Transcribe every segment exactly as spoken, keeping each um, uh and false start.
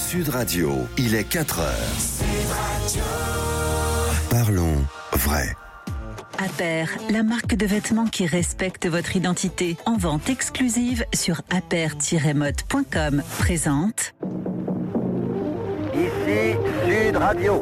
Sud Radio, il est quatre heures. Sud Radio. Parlons vrai. Aper, la marque de vêtements qui respecte votre identité. En vente exclusive sur aper tiret mode point com. Présente. Ici Sud Radio.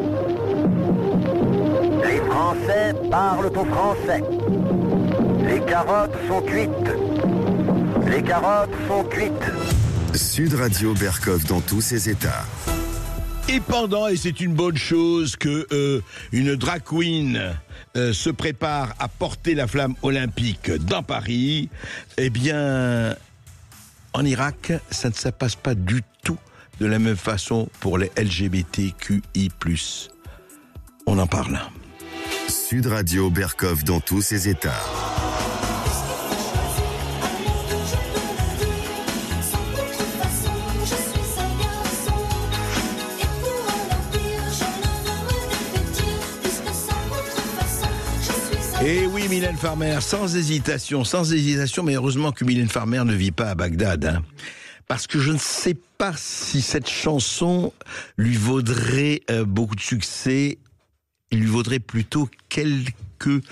Les Français parlent au français. Les carottes sont cuites. Les carottes sont cuites. Sud Radio Berkov dans tous ses états. Et pendant, et c'est une bonne chose, que euh, une drag queen euh, se prépare à porter la flamme olympique dans Paris, eh bien, en Irak, ça ne se passe pas du tout de la même façon pour les L G B T Q I plus. On en parle. Sud Radio Berkov dans tous ses états. Et oui, Mylène Farmer, sans hésitation, sans hésitation, mais heureusement que Mylène Farmer ne vit pas à Bagdad, hein, parce que je ne sais pas si cette chanson lui vaudrait euh, beaucoup de succès, il lui vaudrait plutôt quelques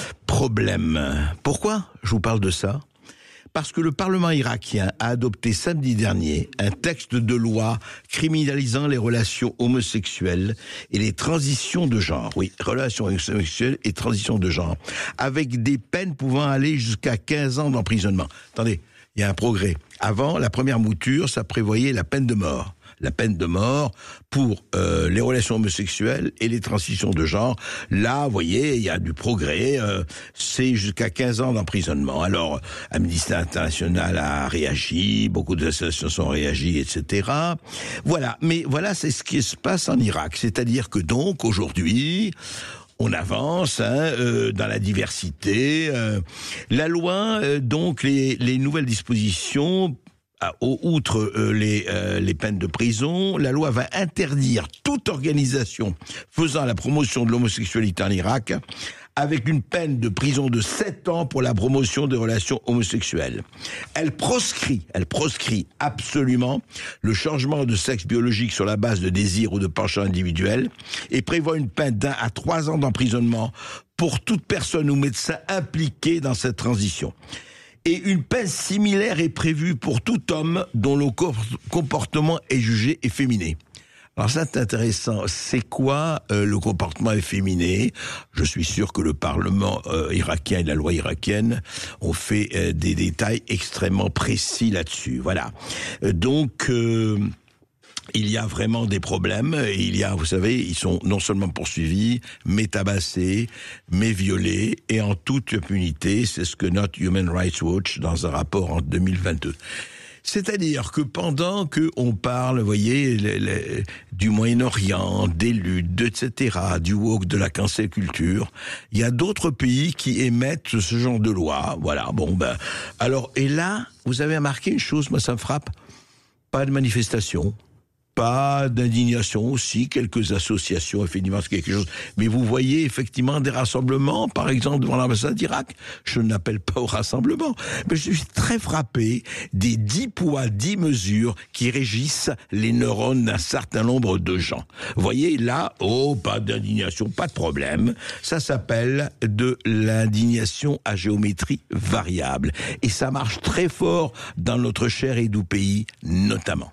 problèmes. Pourquoi je vous parle de ça ? Parce que le Parlement irakien a adopté samedi dernier un texte de loi criminalisant les relations homosexuelles et les transitions de genre. Oui, relations homosexuelles et transitions de genre. Avec des peines pouvant aller jusqu'à quinze ans d'emprisonnement. Attendez, il y a un progrès. Avant, la première mouture, ça prévoyait la peine de mort. La peine de mort pour euh, les relations homosexuelles et les transitions de genre. Là, vous voyez, il y a du progrès. Euh, c'est jusqu'à quinze ans d'emprisonnement. Alors, Amnesty International a réagi, beaucoup d'associations ont réagi, et cetera. Voilà, mais voilà, c'est ce qui se passe en Irak. C'est-à-dire que donc, aujourd'hui, on avance hein, euh, dans la diversité. Euh, la loi, euh, donc, les, les nouvelles dispositions... Outre euh, les, euh, les peines de prison, la loi va interdire toute organisation faisant la promotion de l'homosexualité en Irak, avec une peine de prison de sept ans pour la promotion des relations homosexuelles. Elle proscrit, elle proscrit absolument le changement de sexe biologique sur la base de désir ou de penchant individuel et prévoit une peine d'un à trois ans d'emprisonnement pour toute personne ou médecin impliqué dans cette transition. Et une peine similaire est prévue pour tout homme dont le comportement est jugé efféminé. Alors ça, c'est intéressant. C'est quoi euh, le comportement efféminé ? Je suis sûr que le Parlement euh, irakien et la loi irakienne ont fait euh, des détails extrêmement précis là-dessus. Voilà. Euh, donc... Euh Il y a vraiment des problèmes. Il y a, vous savez, ils sont non seulement poursuivis, mais tabassés, mais violés, et en toute impunité. C'est ce que note Human Rights Watch dans un rapport en deux mille vingt-deux. C'est-à-dire que pendant qu'on parle, vous voyez, les, les, du Moyen-Orient, des luttes, et cetera, du woke, de la cancel culture, il y a d'autres pays qui émettent ce genre de loi. Voilà, bon, ben, alors, et là, vous avez remarqué une chose, moi ça me frappe, pas de manifestation. Pas d'indignation aussi, quelques associations, effectivement, c'est quelque chose. Mais vous voyez effectivement des rassemblements, par exemple, devant l'ambassade d'Irak. Je n'appelle pas au rassemblement. Mais je suis très frappé des dix poids, dix mesures qui régissent les neurones d'un certain nombre de gens. Vous voyez, là, oh, pas d'indignation, pas de problème. Ça s'appelle de l'indignation à géométrie variable. Et ça marche très fort dans notre cher et doux pays, notamment.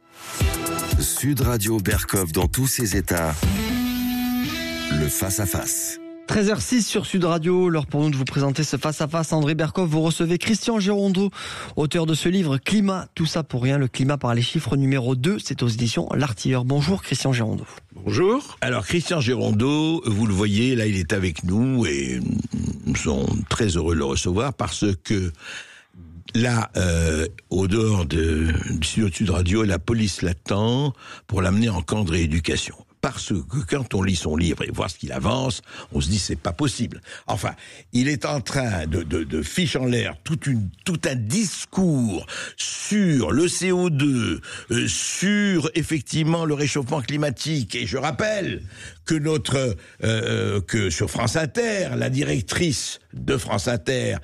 Sud Radio Berkov dans tous ses états. Le face-à-face. treize heures six sur Sud Radio, l'heure pour nous de vous présenter ce face-à-face. André Berkov, vous recevez Christian Girondeau, auteur de ce livre Climat, tout ça pour rien, le climat par les chiffres numéro deux, c'est aux éditions L'Artilleur. Bonjour Christian Girondeau. Bonjour. Alors Christian Girondeau, vous le voyez, là il est avec nous et nous sommes très heureux de le recevoir parce que là, euh, au dehors de, du studio de Sud Radio, la police l'attend pour l'amener en camp de rééducation. Parce que quand on lit son livre et voit ce qu'il avance, on se dit c'est pas possible. Enfin, il est en train de, de, de fiche en l'air toute une, tout un discours sur le C O deux, euh, sur effectivement le réchauffement climatique. Et je rappelle que notre, euh, que sur France Inter, la directrice de France Inter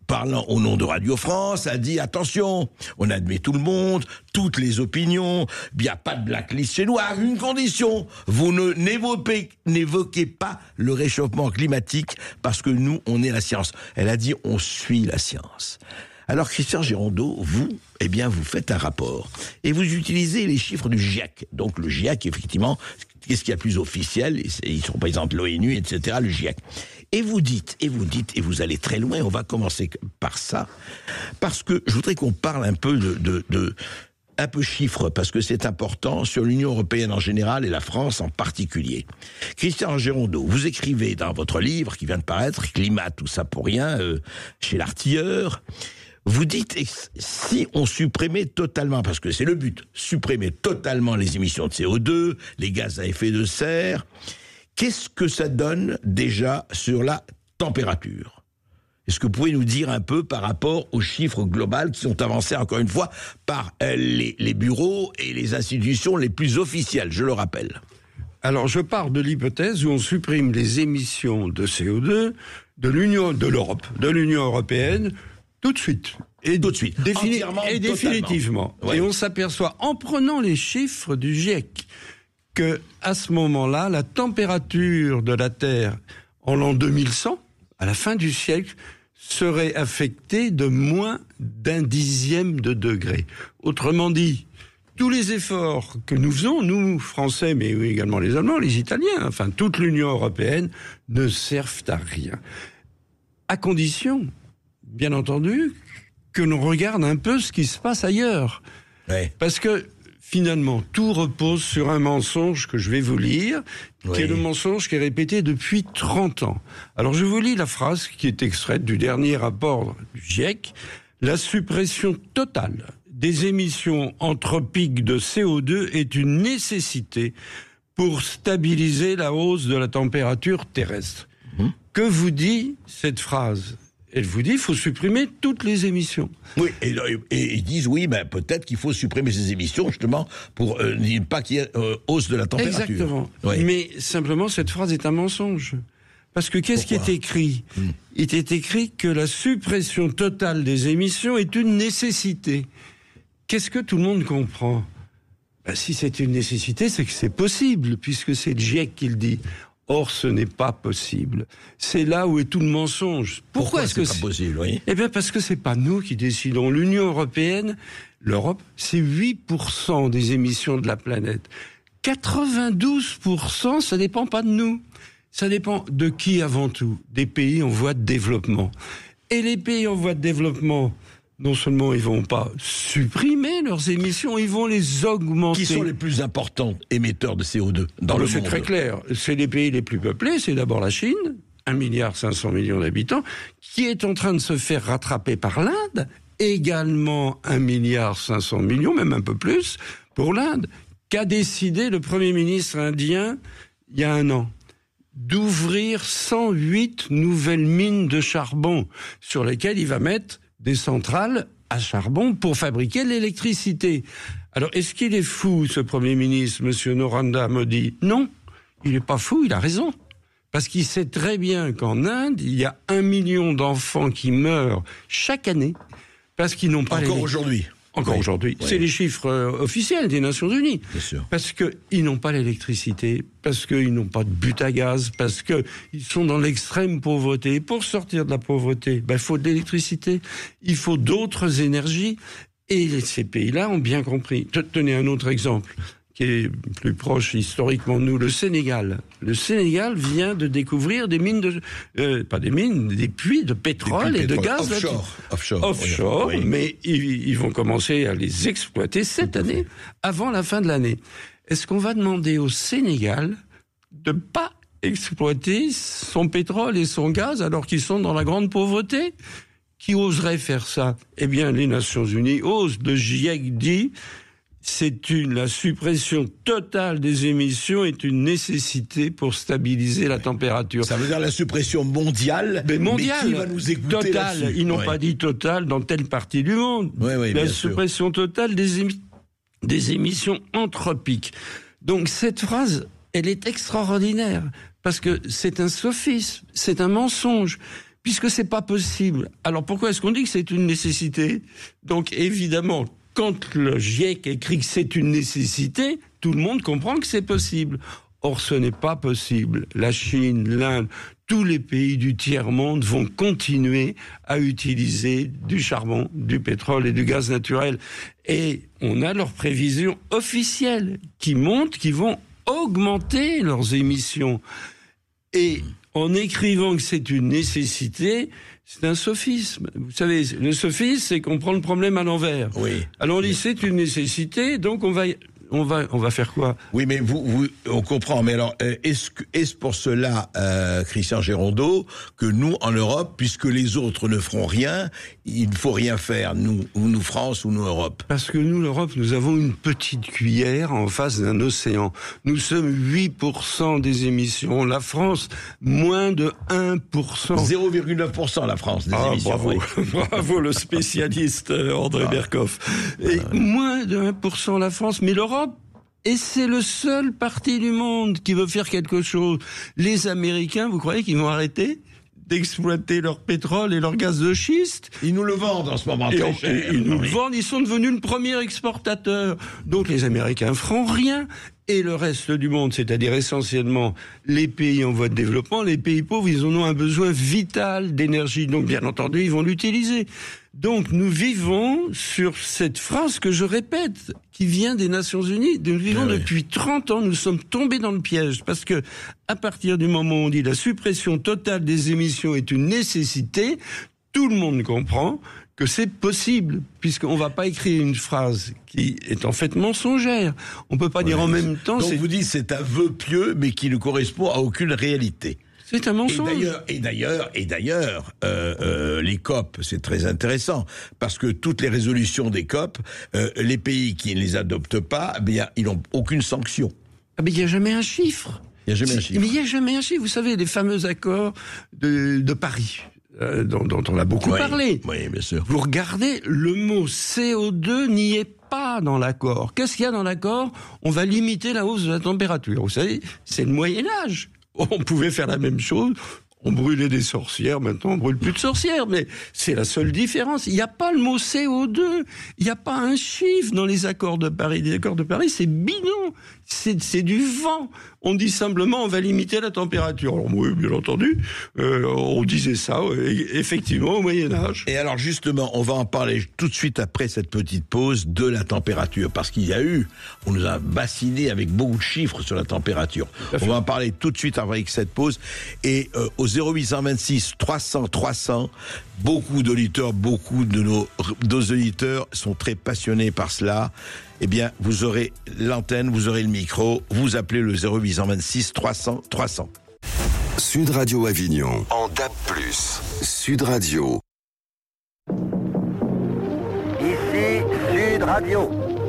parlant au nom de Radio France, a dit attention, on admet tout le monde, toutes les opinions, il n'y a pas de blacklist chez nous, à une condition, vous ne n'évoquez, n'évoquez pas le réchauffement climatique parce que nous, on est la science. Elle a dit on suit la science. Alors Christian Girondeau, vous, eh bien, vous faites un rapport et vous utilisez les chiffres du GIEC. Donc le GIEC, effectivement, qu'est-ce qu'il y a plus officiel? Ils sont par exemple l'ONU, et cetera, le GIEC. Et vous dites, et vous dites, et vous allez très loin, on va commencer par ça, parce que je voudrais qu'on parle un peu de, de, de un peu chiffres, parce que c'est important sur l'Union européenne en général et la France en particulier. Christian Girondeau, vous écrivez dans votre livre qui vient de paraître, Climat, tout ça pour rien, euh, chez l'Artilleur, vous dites, si on supprimait totalement, parce que c'est le but, supprimer totalement les émissions de C O deux, les gaz à effet de serre, qu'est-ce que ça donne déjà sur la température ? Est-ce que vous pouvez nous dire un peu par rapport aux chiffres globaux qui sont avancés, encore une fois, par les, les bureaux et les institutions les plus officielles, je le rappelle? Alors, je pars de l'hypothèse où on supprime les émissions de C O deux de l'Union, de l'Europe, de l'Union européenne, tout de suite. Et tout de suite. Défini- et définitivement. Ouais. Et on s'aperçoit, en prenant les chiffres du GIEC, que à ce moment-là, la température de la Terre en l'an deux mille cent, à la fin du siècle, serait affectée de moins d'un dixième de degré. Autrement dit, tous les efforts que nous faisons, nous, Français, mais également les Allemands, les Italiens, enfin toute l'Union européenne, ne servent à rien. À condition, bien entendu, que l'on regarde un peu ce qui se passe ailleurs. Ouais. Parce que, finalement, tout repose sur un mensonge que je vais vous lire, oui. qui est le mensonge qui est répété depuis trente ans. Alors, je vous lis la phrase qui est extraite du dernier rapport du GIEC. La suppression totale des émissions anthropiques de C O deux est une nécessité pour stabiliser la hausse de la température terrestre. Mmh. Que vous dit cette phrase ? Elle vous dit qu'il faut supprimer toutes les émissions. Oui, et, et ils disent, oui, ben, peut-être qu'il faut supprimer ces émissions, justement, pour euh, ne pas qu'il y ait euh, hausse de la température. Exactement. Oui. Mais simplement, cette phrase est un mensonge. Parce que qu'est-ce Pourquoi? qui est écrit hmm. Il est écrit que la suppression totale des émissions est une nécessité. Qu'est-ce que tout le monde comprend ? Ben, si c'est une nécessité, c'est que c'est possible, puisque c'est le GIEC qui le dit. Or, ce n'est pas possible. C'est là où est tout le mensonge. Pourquoi, Pourquoi est-ce que c'est pas possible, oui ? Eh bien, parce que c'est pas nous qui décidons. L'Union européenne, l'Europe, c'est huit pour cent des émissions de la planète. quatre-vingt-douze pour cent, ça dépend pas de nous. Ça dépend de qui avant tout ? Des pays en voie de développement. Et les pays en voie de développement, non seulement ils vont pas supprimer leurs émissions, ils vont les augmenter. Qui sont les plus importants émetteurs de C O deux dans le monde ? C'est très clair. C'est les pays les plus peuplés. C'est d'abord la Chine, un milliard cinq cents millions d'habitants, qui est en train de se faire rattraper par l'Inde, également un milliard cinq cents millions, même un peu plus, pour l'Inde, qu'a décidé le Premier ministre indien il y a un an d'ouvrir cent huit nouvelles mines de charbon sur lesquelles il va mettre des centrales à charbon pour fabriquer l'électricité. Alors, est-ce qu'il est fou, ce Premier ministre, M. Narendra Modi ? Non, il n'est pas fou, il a raison. Parce qu'il sait très bien qu'en Inde, il y a un million d'enfants qui meurent chaque année parce qu'ils n'ont pas... Encore aujourd'hui. Encore oui. aujourd'hui. Oui. C'est les chiffres euh, officiels des Nations Unies. Bien sûr. Parce qu'ils n'ont pas l'électricité, parce qu'ils n'ont pas de but à gaz, parce qu'ils sont dans l'extrême pauvreté. Et pour sortir de la pauvreté, ben, il faut de l'électricité, il faut d'autres énergies. Et ces pays-là ont bien compris. Tenez un autre exemple qui est plus proche historiquement de nous, le Sénégal. Le Sénégal vient de découvrir des mines de... Euh, pas des mines, des puits de pétrole et de gaz. Offshore. Offshore, Offshore oui. Mais ils, ils vont commencer à les exploiter cette année, avant la fin de l'année. Est-ce qu'on va demander au Sénégal de ne pas exploiter son pétrole et son gaz alors qu'ils sont dans la grande pauvreté ? Qui oserait faire ça ? Eh bien, les Nations Unies osent. Le GIEC dit... C'est une, la suppression totale des émissions est une nécessité pour stabiliser la température. Ça veut dire la suppression mondiale, mais, mondiale, mais qui va nous écouter totale. là-dessus ? Ils n'ont ouais. pas dit totale dans telle partie du monde. Ouais, ouais, la bien suppression sûr. totale des, émi- des émissions anthropiques. Donc cette phrase, elle est extraordinaire, parce que c'est un sophisme, c'est un mensonge. puisque c'est pas possible. Alors pourquoi est-ce qu'on dit que c'est une nécessité ? Donc évidemment, quand le GIEC écrit que c'est une nécessité, tout le monde comprend que c'est possible. Or, ce n'est pas possible. La Chine, l'Inde, tous les pays du tiers-monde vont continuer à utiliser du charbon, du pétrole et du gaz naturel. Et on a leurs prévisions officielles qui montrent qu'ils vont augmenter leurs émissions. Et en écrivant que c'est une nécessité, c'est un sophisme. Vous savez, le sophisme, c'est qu'on prend le problème à l'envers. Oui. Alors on dit c'est une nécessité, donc on va... On va, on va faire quoi ? Oui, mais vous, vous, on comprend. Mais alors, est-ce, est-ce pour cela, euh, Christian Gérondeau, que nous, en Europe, puisque les autres ne feront rien, il ne faut rien faire, nous, ou nous France, ou nous Europe ? Parce que nous, l'Europe, nous avons une petite cuillère en face d'un océan. Nous sommes huit pour cent des émissions. La France, moins de un pour cent. zéro virgule neuf pour cent la France des ah, émissions. Bravo, oui. bravo le spécialiste André ah. Berkoff. Et ah, ouais. moins de un pour cent la France, mais l'Europe, et c'est le seul parti du monde qui veut faire quelque chose. Les Américains, vous croyez qu'ils vont arrêter d'exploiter leur pétrole et leur gaz de schiste ? Ils nous le vendent en ce moment très et cher. Ils nous le vendent, ils sont devenus le premier exportateur. Donc les Américains feront rien. Et le reste du monde, c'est-à-dire essentiellement les pays en voie de développement, les pays pauvres, ils en ont un besoin vital d'énergie. Donc bien entendu, ils vont l'utiliser. Donc nous vivons sur cette phrase que je répète, qui vient des Nations Unies. Nous vivons ah oui. depuis trente ans, nous sommes tombés dans le piège. Parce que à partir du moment où on dit la suppression totale des émissions est une nécessité, tout le monde comprend que c'est possible, puisqu'on ne va pas écrire une phrase qui est en fait mensongère. On ne peut pas oui. dire en même temps... Donc c'est... vous dites c'est un vœu pieux, mais qui ne correspond à aucune réalité. C'est un mensonge. Et d'ailleurs, et d'ailleurs, et d'ailleurs euh, euh, les C O P, c'est très intéressant, parce que toutes les résolutions des C O P, euh, les pays qui ne les adoptent pas, eh bien, ils n'ont aucune sanction. Ah mais il n'y a jamais un chiffre. Il n'y a jamais un chiffre. Mais il n'y a jamais un chiffre. Vous savez, les fameux accords de, de Paris... Euh, dont, dont on a beaucoup oui, parlé. Oui, bien sûr. Vous regardez, le mot C O deux n'y est pas dans l'accord. Qu'est-ce qu'il y a dans l'accord ? On va limiter la hausse de la température. Vous savez, c'est le Moyen-Âge. On pouvait faire la même chose. On brûlait des sorcières, maintenant on brûle plus de sorcières, mais c'est la seule différence. Il n'y a pas le mot C O deux, il n'y a pas un chiffre dans les accords de Paris. Les accords de Paris, c'est bidon, c'est, c'est du vent. On dit simplement on va limiter la température. Alors oui, bien entendu, euh, on disait ça, effectivement, au Moyen-Âge. Et alors justement, on va en parler tout de suite après cette petite pause de la température, parce qu'il y a eu, on nous a bassiné avec beaucoup de chiffres sur la température. On va en parler tout de suite avec cette pause. Et euh, aux zéro huit cent vingt-six trois cents trois cents, beaucoup d'auditeurs, beaucoup de nos, nos auditeurs sont très passionnés par cela. Eh bien, vous aurez l'antenne, vous aurez le micro, vous appelez le zéro huit cent vingt-six trois cents trois cents. Sud Radio Avignon, en D A B plus, Sud Radio. Ici Sud Radio.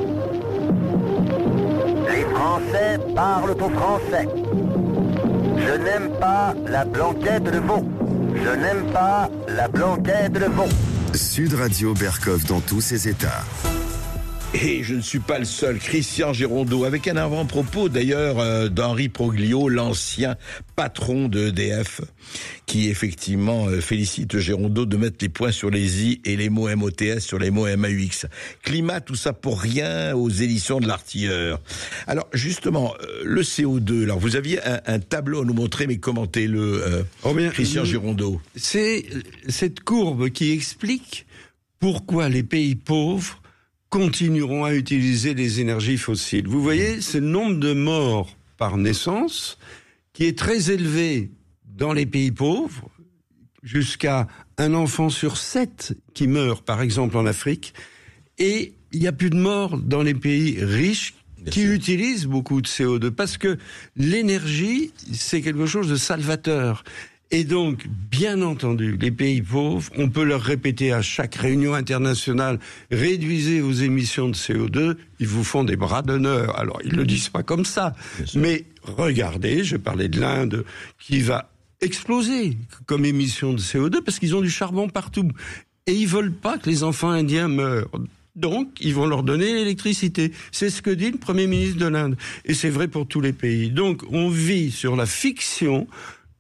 Les Français parlent au français. Je n'aime pas la blanquette de veau. Je n'aime pas la blanquette de veau. Sud Radio Berkoff dans tous ses états. Et je ne suis pas le seul, Christian Gérondeau, avec un avant-propos d'ailleurs euh, d'Henri Proglio, l'ancien patron de E D F, qui effectivement euh, félicite Gérondeau de mettre les points sur les i et les mots M O T S sur les mots M A U X. Climat, tout ça pour rien aux éditions de l'Artilleur. Alors justement, euh, le C O deux, alors vous aviez un, un tableau à nous montrer, mais commentez-le, euh, oh bien, Christian Gérondeau. C'est cette courbe qui explique pourquoi les pays pauvres continueront à utiliser les énergies fossiles. Vous voyez, c'est le nombre de morts par naissance qui est très élevé dans les pays pauvres, jusqu'à un enfant sur sept qui meurt, par exemple, en Afrique, et il n'y a plus de morts dans les pays riches qui utilisent beaucoup de C O deux, parce que l'énergie, c'est quelque chose de salvateur. Et donc, bien entendu, les pays pauvres, on peut leur répéter à chaque réunion internationale, réduisez vos émissions de C O deux, ils vous font des bras d'honneur. Alors, ils ne le disent pas comme ça, mais regardez, je parlais de l'Inde, qui va exploser comme émission de C O deux, parce qu'ils ont du charbon partout. Et ils ne veulent pas que les enfants indiens meurent. Donc, ils vont leur donner l'électricité. C'est ce que dit le Premier ministre de l'Inde. Et c'est vrai pour tous les pays. Donc, on vit sur la fiction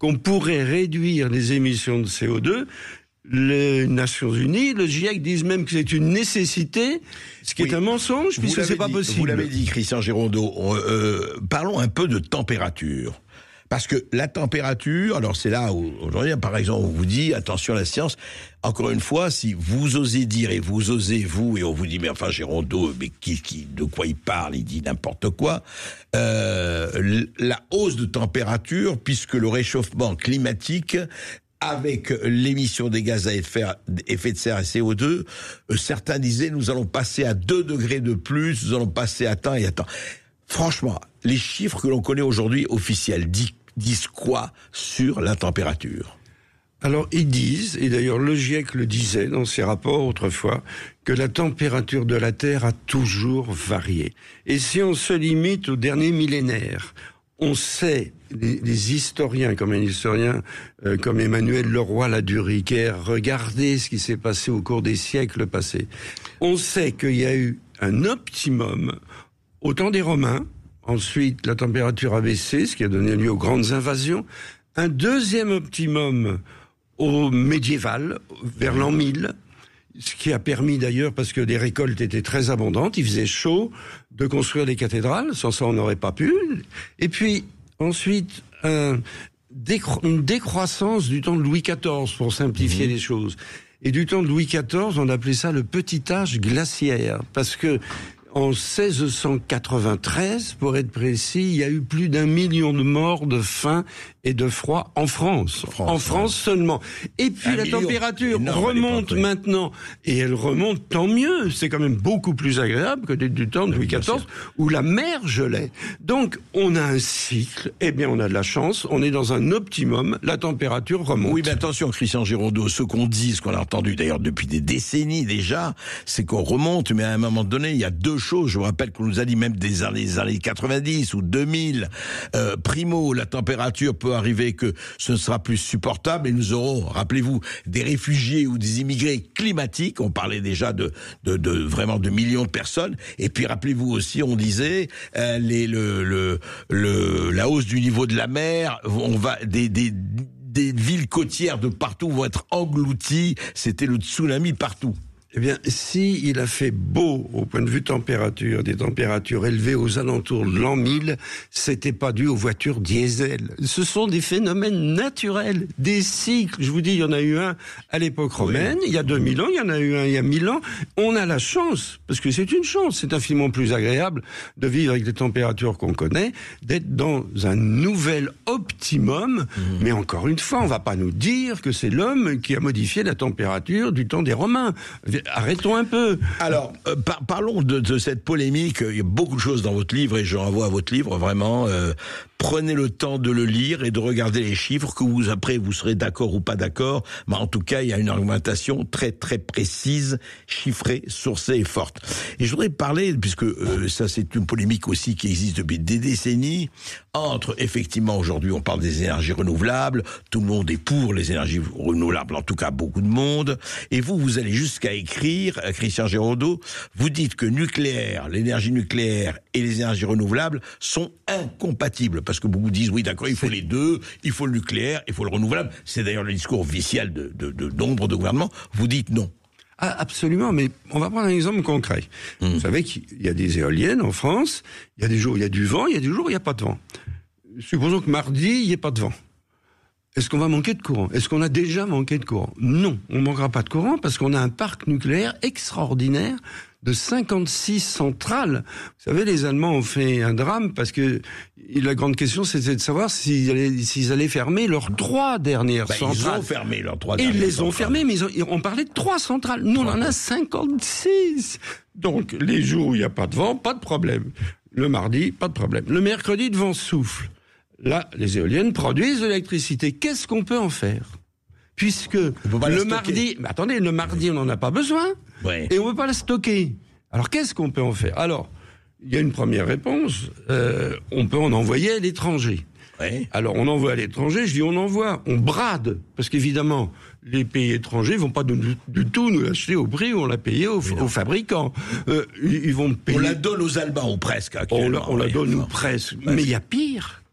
qu'on pourrait réduire les émissions de C O deux. Les Nations Unies, le GIEC disent même que c'est une nécessité, ce qui oui. est un mensonge, puisque c'est pas dit, possible. Vous l'avez dit, Christian Girondeau. Euh, parlons un peu de température. Parce que la température, alors c'est là où, aujourd'hui, par exemple, on vous dit, attention à la science, encore une fois, si vous osez dire, et vous osez, vous, et on vous dit, mais enfin, Girondeau, mais qui, qui, de quoi il parle, il dit n'importe quoi, euh, la hausse de température, puisque le réchauffement climatique, avec l'émission des gaz à effet de serre et C O deux, euh, certains disaient, nous allons passer à deux degrés de plus, nous allons passer à temps et à temps. Franchement, les chiffres que l'on connaît aujourd'hui officiels disent, disent quoi sur la température ? Alors, ils disent, et d'ailleurs le GIEC le disait dans ses rapports autrefois, que la température de la Terre a toujours varié. Et si on se limite au dernier millénaire, on sait, les, les historiens, comme un historien euh, comme Emmanuel Leroy-Ladurie, regardez ce qui s'est passé au cours des siècles passés. On sait qu'il y a eu un optimum au temps des Romains, ensuite la température a baissé, ce qui a donné lieu aux grandes invasions, un deuxième optimum au médiéval, vers l'an mille, ce qui a permis d'ailleurs, parce que les récoltes étaient très abondantes, il faisait chaud, de construire des cathédrales, sans ça on n'aurait pas pu. Et puis ensuite, un décro- une décroissance du temps de Louis quatorze, pour simplifier mmh. les choses. Et du temps de Louis quatorze, on appelait ça le petit âge glaciaire, parce que en seize cent quatre-vingt-treize, pour être précis, il y a eu plus d'un million de morts de faim et de froid en France. France en France ouais. seulement. Et puis un la million. température énorme remonte oui. maintenant. Et elle remonte tant mieux. C'est quand même beaucoup plus agréable que du temps de Louis quatorze, où la mer gelait. Donc, on a un cycle. Eh bien, on a de la chance. On est dans un optimum. La température remonte. Oui, mais attention, Christian Girondeau, ce qu'on dit, ce qu'on a entendu d'ailleurs depuis des décennies déjà, c'est qu'on remonte, mais à un moment donné, il y a deux choses. Je vous rappelle qu'on nous a dit même des années, des années quatre-vingt-dix ou deux mille. Euh, primo, la température peut arriver que ce ne sera plus supportable et nous aurons, rappelez-vous, des réfugiés ou des immigrés climatiques. On parlait déjà de, de, de vraiment de millions de personnes. Et puis rappelez-vous aussi, on disait euh, les, le, le, le, la hausse du niveau de la mer. On va des, des des villes côtières de partout vont être englouties. C'était le tsunami partout. Eh bien, si il a fait beau au point de vue température, des températures élevées aux alentours de l'an mille, c'était pas dû aux voitures diesel. Ce sont des phénomènes naturels, des cycles. Je vous dis, il y en a eu un à l'époque romaine, oui. il y a deux mille ans, il y en a eu un il y a mille ans. On a la chance, parce que c'est une chance, c'est infiniment plus agréable de vivre avec les températures qu'on connaît, d'être dans un nouvel optimum. Mmh. Mais encore une fois, on va pas nous dire que c'est l'homme qui a modifié la température du temps des Romains. Arrêtons un peu. Alors, euh, par- parlons de, de cette polémique. Il y a beaucoup de choses dans votre livre et je renvoie à votre livre, vraiment. Euh, prenez le temps de le lire et de regarder les chiffres, que vous, après, vous serez d'accord ou pas d'accord. Mais en tout cas, il y a une argumentation très, très précise, chiffrée, sourcée et forte. Et je voudrais parler, puisque euh, ça, c'est une polémique aussi qui existe depuis des décennies, entre, effectivement, aujourd'hui, on parle des énergies renouvelables. Tout le monde est pour les énergies renouvelables, en tout cas, beaucoup de monde. Et vous, vous allez jusqu'à écrire, Christian Girondeau, vous dites que nucléaire, l'énergie nucléaire et les énergies renouvelables sont incompatibles. Parce que beaucoup disent, oui, d'accord, il faut les deux, il faut le nucléaire, il faut le renouvelable. C'est d'ailleurs le discours officiel de, de, de nombre de gouvernements. Vous dites non. Ah, absolument, mais on va prendre un exemple concret. Mmh. Vous savez qu'il y a des éoliennes en France, il y a des jours où il y a du vent, il y a des jours où il n'y a pas de vent. Supposons que mardi, il n'y ait pas de vent. Est-ce qu'on va manquer de courant ? Est-ce qu'on a déjà manqué de courant ? Non, on ne manquera pas de courant parce qu'on a un parc nucléaire extraordinaire de cinquante-six centrales. Vous savez, les Allemands ont fait un drame parce que la grande question, c'était de savoir s'ils allaient, s'ils allaient fermer leurs trois dernières bah, centrales. Ils ont fermé leurs trois Et dernières ils les centrales. ont fermées, mais ils ont, on parlait de trois centrales. Nous, on en a cinquante-six. Donc, les jours où il n'y a pas de vent, pas de problème. Le mardi, pas de problème. Le mercredi, le vent souffle. Là, les éoliennes produisent de l'électricité. Qu'est-ce qu'on peut en faire ? Puisque le mardi, mais attendez, le mardi, on n'en a pas besoin, ouais. et on ne peut pas la stocker. Alors, qu'est-ce qu'on peut en faire ? Alors, il y a une première réponse, euh, on peut en envoyer à l'étranger. Ouais. Alors, on envoie à l'étranger, je dis on envoie, on brade, parce qu'évidemment, les pays étrangers vont pas du, du tout nous l'acheter au prix où on l'a payé aux, aux fabricants. Euh, ils vont payer. On la donne aux Allemands, ou presque, On la, on la donne, nous, presque. Mais il y a pire.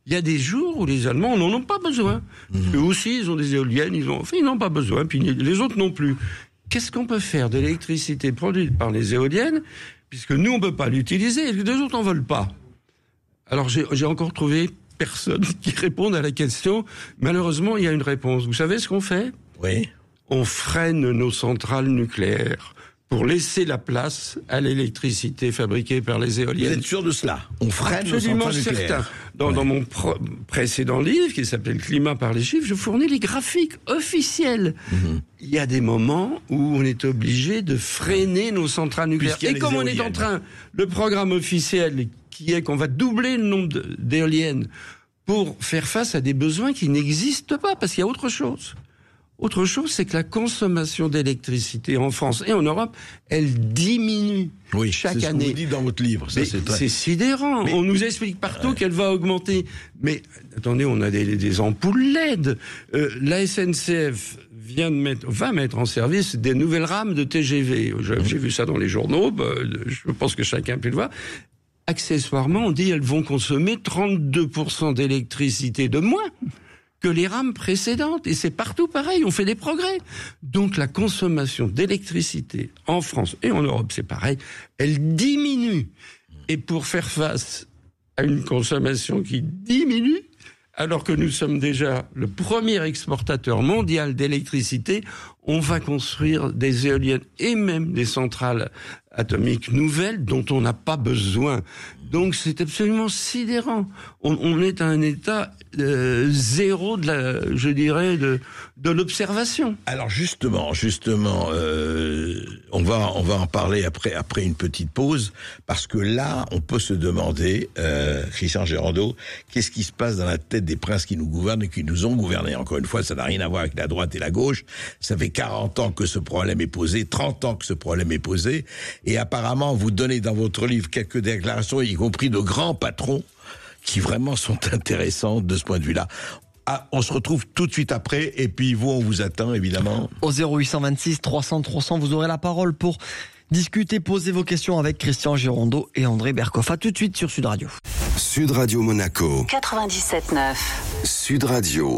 Il y a des jours où les Allemands n'en ont pas besoin. Mmh. Eux aussi, ils ont des éoliennes, ils, ont, enfin, ils n'en ont pas besoin, puis les autres non plus. Qu'est-ce qu'on peut faire de l'électricité produite par les éoliennes, puisque nous, on ne peut pas l'utiliser, et les deux autres n'en veulent pas? Alors, j'ai, j'ai encore trouvé personne qui réponde à la question. Malheureusement, il y a une réponse. Vous savez ce qu'on fait? Oui. On freine nos centrales nucléaires pour laisser la place à l'électricité fabriquée par les éoliennes. Vous êtes sûr de cela? On freine nos centrales nucléaires? Certain. Dans, ouais. dans mon pro- précédent livre, qui s'appelle Climat par les chiffres, je fournis les graphiques officiels. Mmh. Il y a des moments où on est obligé de freiner nos centrales nucléaires. Et comme éoliennes. On est en train, le programme officiel qui est qu'on va doubler le nombre de, d'éoliennes pour faire face à des besoins qui n'existent pas, parce qu'il y a autre chose. Autre chose, c'est que la consommation d'électricité en France et en Europe, elle diminue oui, chaque c'est ce année. Que vous dites dans votre livre. Ça, c'est, très... c'est sidérant. Mais... On nous explique partout ouais. qu'elle va augmenter. Mais attendez, on a des, des ampoules L E D. Euh, la S N C F vient de mettre, va mettre en service des nouvelles rames de T G V. J'ai, mmh. j'ai vu ça dans les journaux. Bah, je pense que chacun peut le voir. Accessoirement, on dit qu'elles vont consommer trente-deux pour cent d'électricité de moins que les rames précédentes. Et c'est partout pareil, on fait des progrès. Donc la consommation d'électricité en France et en Europe, c'est pareil, elle diminue. Et pour faire face à une consommation qui diminue, alors que nous sommes déjà le premier exportateur mondial d'électricité, on va construire des éoliennes et même des centrales atomiques nouvelles dont on n'a pas besoin. Donc c'est absolument sidérant. On, on est à un état euh, zéro de la, je dirais, de, de l'observation. Alors justement, justement, euh, on va on va en parler après après une petite pause, parce que là on peut se demander, euh, Christian Girandeau, qu'est-ce qui se passe dans la tête des princes qui nous gouvernent et qui nous ont gouvernés. Encore une fois, ça n'a rien à voir avec la droite et la gauche. Ça fait quarante ans que ce problème est posé, trente ans que ce problème est posé, et apparemment vous donnez dans votre livre quelques déclarations, y compris de grands patrons, qui vraiment sont intéressantes de ce point de vue-là. Ah, on se retrouve tout de suite après, et puis vous, on vous attend évidemment. Au zéro huit cent vingt-six trois cents trois cents, vous aurez la parole pour discuter, poser vos questions avec Christian Girondeau et André Berkoff. À tout de suite sur Sud Radio. Sud Radio Monaco. quatre-vingt-dix-sept neuf. Sud Radio.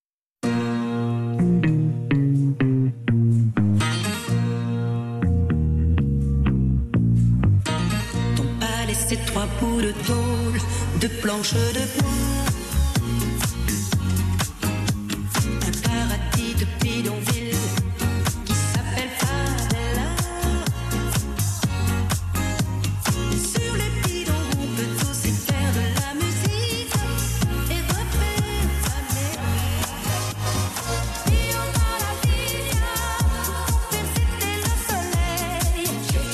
C'est trois bouts de tôle, de planches de bois, un paradis de bidonville qui s'appelle Favela. Sur les bidons, on peut aussi faire de la musique et refaire sa mélodie. Et on va la villa pour faire citer le soleil.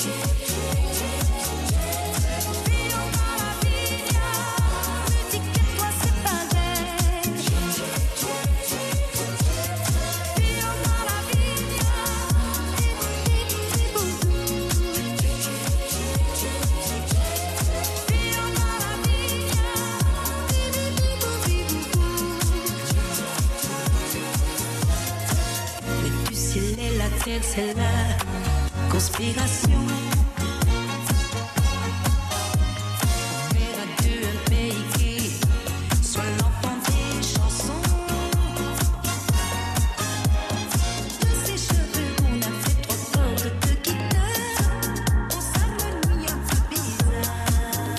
C'est la conspiration. Faire à deux un pays qui soit l'enfant des chansons. De ces cheveux qu'on a fait trois cordes de guitare, on s'harmonie un peu bizarre.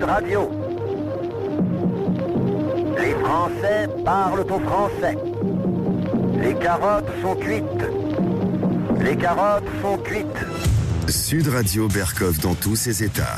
Sud Radio. Les Français parlent au français. Les carottes sont cuites. Les carottes sont cuites. Sud Radio Berkov dans tous ses états.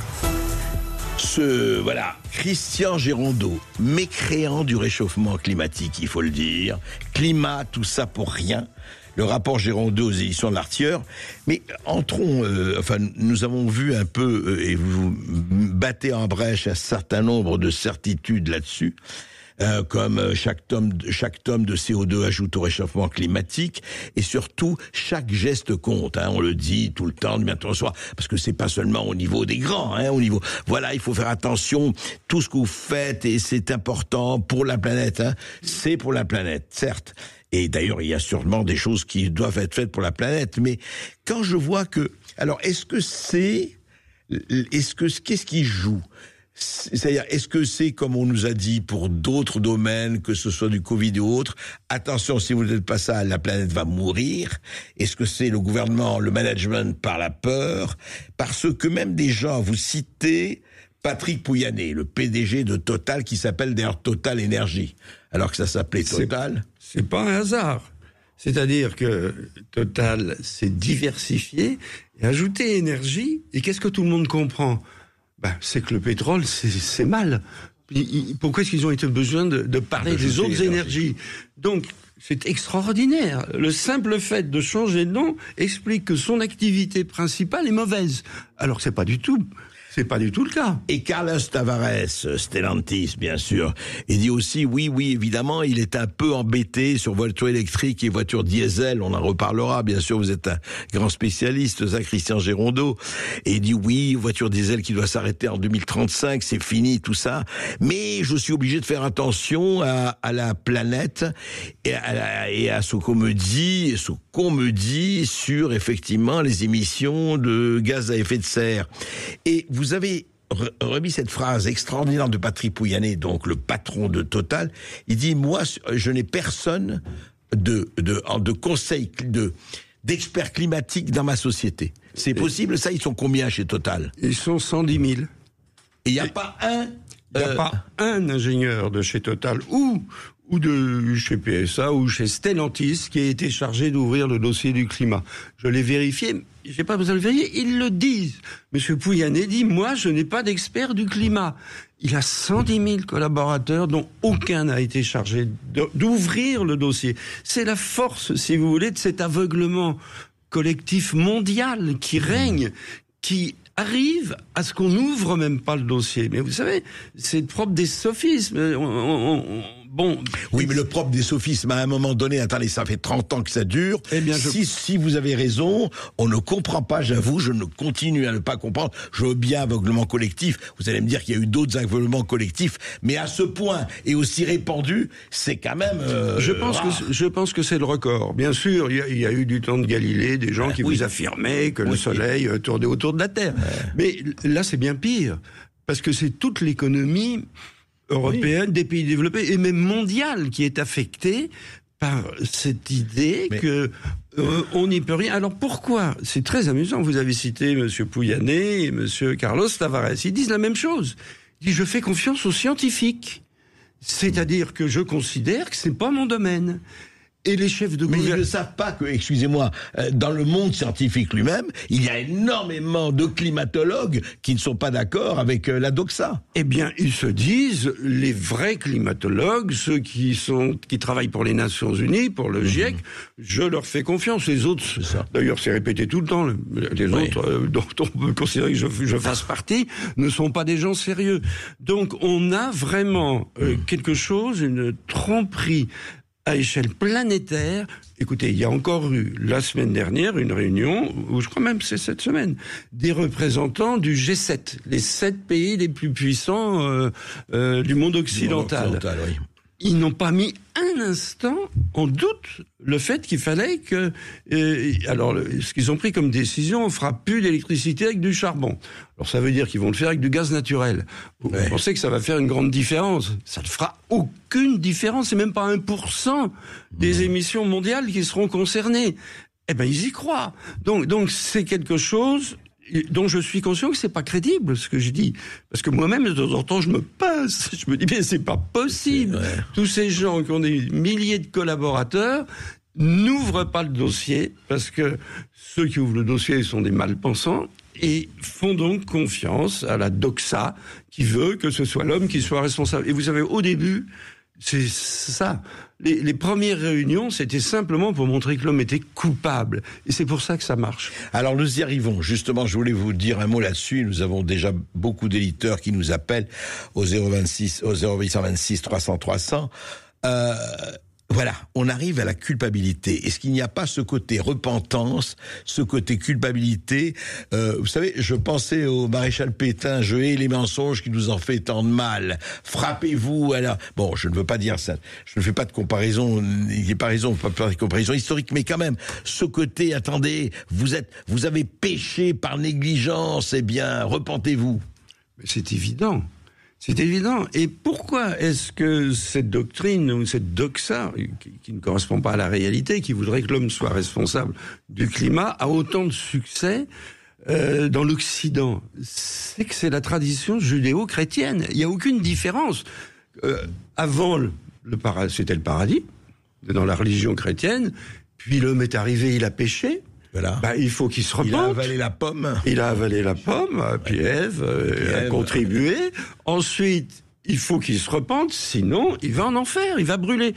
Ce, voilà, Christian Gérondeau, mécréant du réchauffement climatique, il faut le dire. Climat, tout ça pour rien. Le rapport Gérondeau aux éditions de l'Artilleur. Mais entrons, euh, enfin, nous avons vu un peu, euh, et vous battez en brèche un certain nombre de certitudes là-dessus. Euh, comme chaque tome, chaque tome de C O deux ajoute au réchauffement climatique, et surtout chaque geste compte. Hein, on le dit tout le temps, de bientôt soir, parce que c'est pas seulement au niveau des grands, hein, au niveau. Voilà, il faut faire attention. Tout ce que vous faites, et c'est important pour la planète. Hein, c'est pour la planète, certes. Et d'ailleurs, il y a sûrement des choses qui doivent être faites pour la planète. Mais quand je vois que, alors, est-ce que c'est, est-ce que qu'est-ce qui joue? C'est-à-dire, est-ce que c'est, comme on nous a dit, pour d'autres domaines, que ce soit du Covid ou autre, attention, si vous ne faites pas ça, la planète va mourir? Est-ce que c'est le gouvernement, le management par la peur? Parce que même des gens, vous citez Patrick Pouyanné, le P D G de Total, qui s'appelle d'ailleurs Total Énergie, alors que ça s'appelait Total. C'est, c'est pas un hasard. C'est-à-dire que Total s'est diversifié et ajouté énergie. Et qu'est-ce que tout le monde comprend? Ben, c'est que le pétrole, c'est, c'est mal. Il, il, pourquoi est-ce qu'ils ont été besoin de, de parler de des autres énergies? Donc, c'est extraordinaire. Le simple fait de changer de nom explique que son activité principale est mauvaise. Alors que c'est pas du tout... C'est pas du tout le cas. Et Carlos Tavares, Stellantis, bien sûr, il dit aussi, oui, oui, évidemment, il est un peu embêté sur voitures électriques et voitures diesel. On en reparlera, bien sûr, vous êtes un grand spécialiste, ça, Christian Gérondeau. Et il dit, oui, voiture diesel qui doit s'arrêter en deux mille trente-cinq, c'est fini, tout ça. Mais je suis obligé de faire attention à, à la planète et à, la, et à ce qu'on me dit, ce qu'on me dit sur, effectivement, les émissions de gaz à effet de serre. Et vous Vous avez remis cette phrase extraordinaire de Patrick Pouyanné, donc le patron de Total. Il dit, moi, je n'ai personne de, de, de conseil, de, d'experts climatiques dans ma société. C'est possible, ça? Ils sont combien chez Total? Ils sont cent dix mille. Et il n'y a Et pas un... Il n'y a euh, pas un ingénieur de chez Total ou, ou de chez P S A ou chez Stellantis qui a été chargé d'ouvrir le dossier du climat. Je l'ai vérifié, je n'ai pas besoin de le vérifier, ils le disent. Monsieur Pouyanné dit, moi je n'ai pas d'expert du climat. Il a cent dix mille collaborateurs dont aucun n'a été chargé d'ouvrir le dossier. C'est la force, si vous voulez, de cet aveuglement collectif mondial qui règne, qui arrive à ce qu'on n'ouvre même pas le dossier. Mais vous savez, c'est le propre des sophismes. On, on, on, bon. Oui, mais le propre des sophismes, à un moment donné, attendez, ça fait trente ans que ça dure. Eh bien, je... si, si vous avez raison, on ne comprend pas, j'avoue, je ne continue à ne pas comprendre. Je veux bien aveuglement collectif. Vous allez me dire qu'il y a eu d'autres aveuglements collectifs, mais à ce point et aussi répandu, c'est quand même... Euh, je, pense que, je pense que c'est le record. Bien sûr, il y a, il y a eu du temps de Galilée, des gens ah, qui oui. vous affirmaient que oui. le Soleil tournait autour de la Terre. Ouais. Mais là, c'est bien pire, parce que c'est toute l'économie européenne, oui. des pays développés, et même mondiale, qui est affectée par cette idée Mais... que euh, on n'y peut rien. Alors pourquoi? C'est très amusant, vous avez cité M. Pouyanné et M. Carlos Tavares, ils disent la même chose. Ils disent, je fais confiance aux scientifiques. C'est-à-dire que je considère que c'est pas mon domaine. Et les chefs de gouvernement... Mais ils ne savent pas que, excusez-moi, dans le monde scientifique lui-même, il y a énormément de climatologues qui ne sont pas d'accord avec la doxa. Eh bien, ils se disent, les vrais climatologues, ceux qui sont, qui travaillent pour les Nations Unies, pour le GIEC, mmh. je leur fais confiance. Les autres, d'ailleurs, c'est répété tout le temps, les oui. autres, euh, dont on peut considérer que je, je fasse partie, ne sont pas des gens sérieux. Donc, on a vraiment euh, mmh. quelque chose, une tromperie à échelle planétaire. Écoutez, il y a encore eu, la semaine dernière, une réunion, ou je crois même que c'est cette semaine, des représentants du G sept, les sept pays les plus puissants euh, euh, du monde occidental. Du monde occidental, oui. Ils n'ont pas mis un instant en doute le fait qu'il fallait que... Euh, alors, le, ce qu'ils ont pris comme décision, on fera plus d'électricité avec du charbon. Alors, ça veut dire qu'ils vont le faire avec du gaz naturel. Vous ouais. pensez que ça va faire une grande différence? Ça ne fera aucune différence. C'est même pas un pour cent des mmh. émissions mondiales qui seront concernées. Eh ben, ils y croient. Donc, donc c'est quelque chose... dont je suis conscient que c'est pas crédible ce que je dis, parce que moi-même de temps en temps je me passe, je me dis mais c'est pas possible. Tous ces gens qui ont des milliers de collaborateurs n'ouvrent pas le dossier parce que ceux qui ouvrent le dossier sont des malpensants et font donc confiance à la doxa qui veut que ce soit l'homme qui soit responsable. Et vous savez, au début, c'est ça. Les, les premières réunions, c'était simplement pour montrer que l'homme était coupable. Et c'est pour ça que ça marche. Alors nous y arrivons. Justement, je voulais vous dire un mot là-dessus. Nous avons déjà beaucoup d'éditeurs qui nous appellent au zéro vingt-six, au zéro huit cent vingt-six trois cents trois cents. Euh, Voilà, on arrive à la culpabilité. Est-ce qu'il n'y a pas ce côté repentance, ce côté culpabilité euh, Vous savez, je pensais au maréchal Pétain, je hais les mensonges qui nous en fait tant de mal. Frappez-vous à la... Bon, je ne veux pas dire ça. Je ne fais pas de comparaison, des comparaisons, pas de comparaison historique, mais quand même, ce côté, attendez, vous êtes, vous avez péché par négligence, eh bien, repentez-vous. Mais c'est évident. C'est évident. Et pourquoi est-ce que cette doctrine ou cette doxa, qui, qui ne correspond pas à la réalité, qui voudrait que l'homme soit responsable du climat, a autant de succès euh, dans l'Occident? C'est que c'est la tradition judéo-chrétienne. Il n'y a aucune différence. Euh, avant, le, le para- c'était le paradis, dans la religion chrétienne, puis l'homme est arrivé, il a péché. Voilà. Bah, il faut qu'il se repente. Il a avalé la pomme. Il a avalé la pomme, puis Ève euh, a Ève. contribué. Ensuite, il faut qu'il se repente, sinon il va en enfer, il va brûler.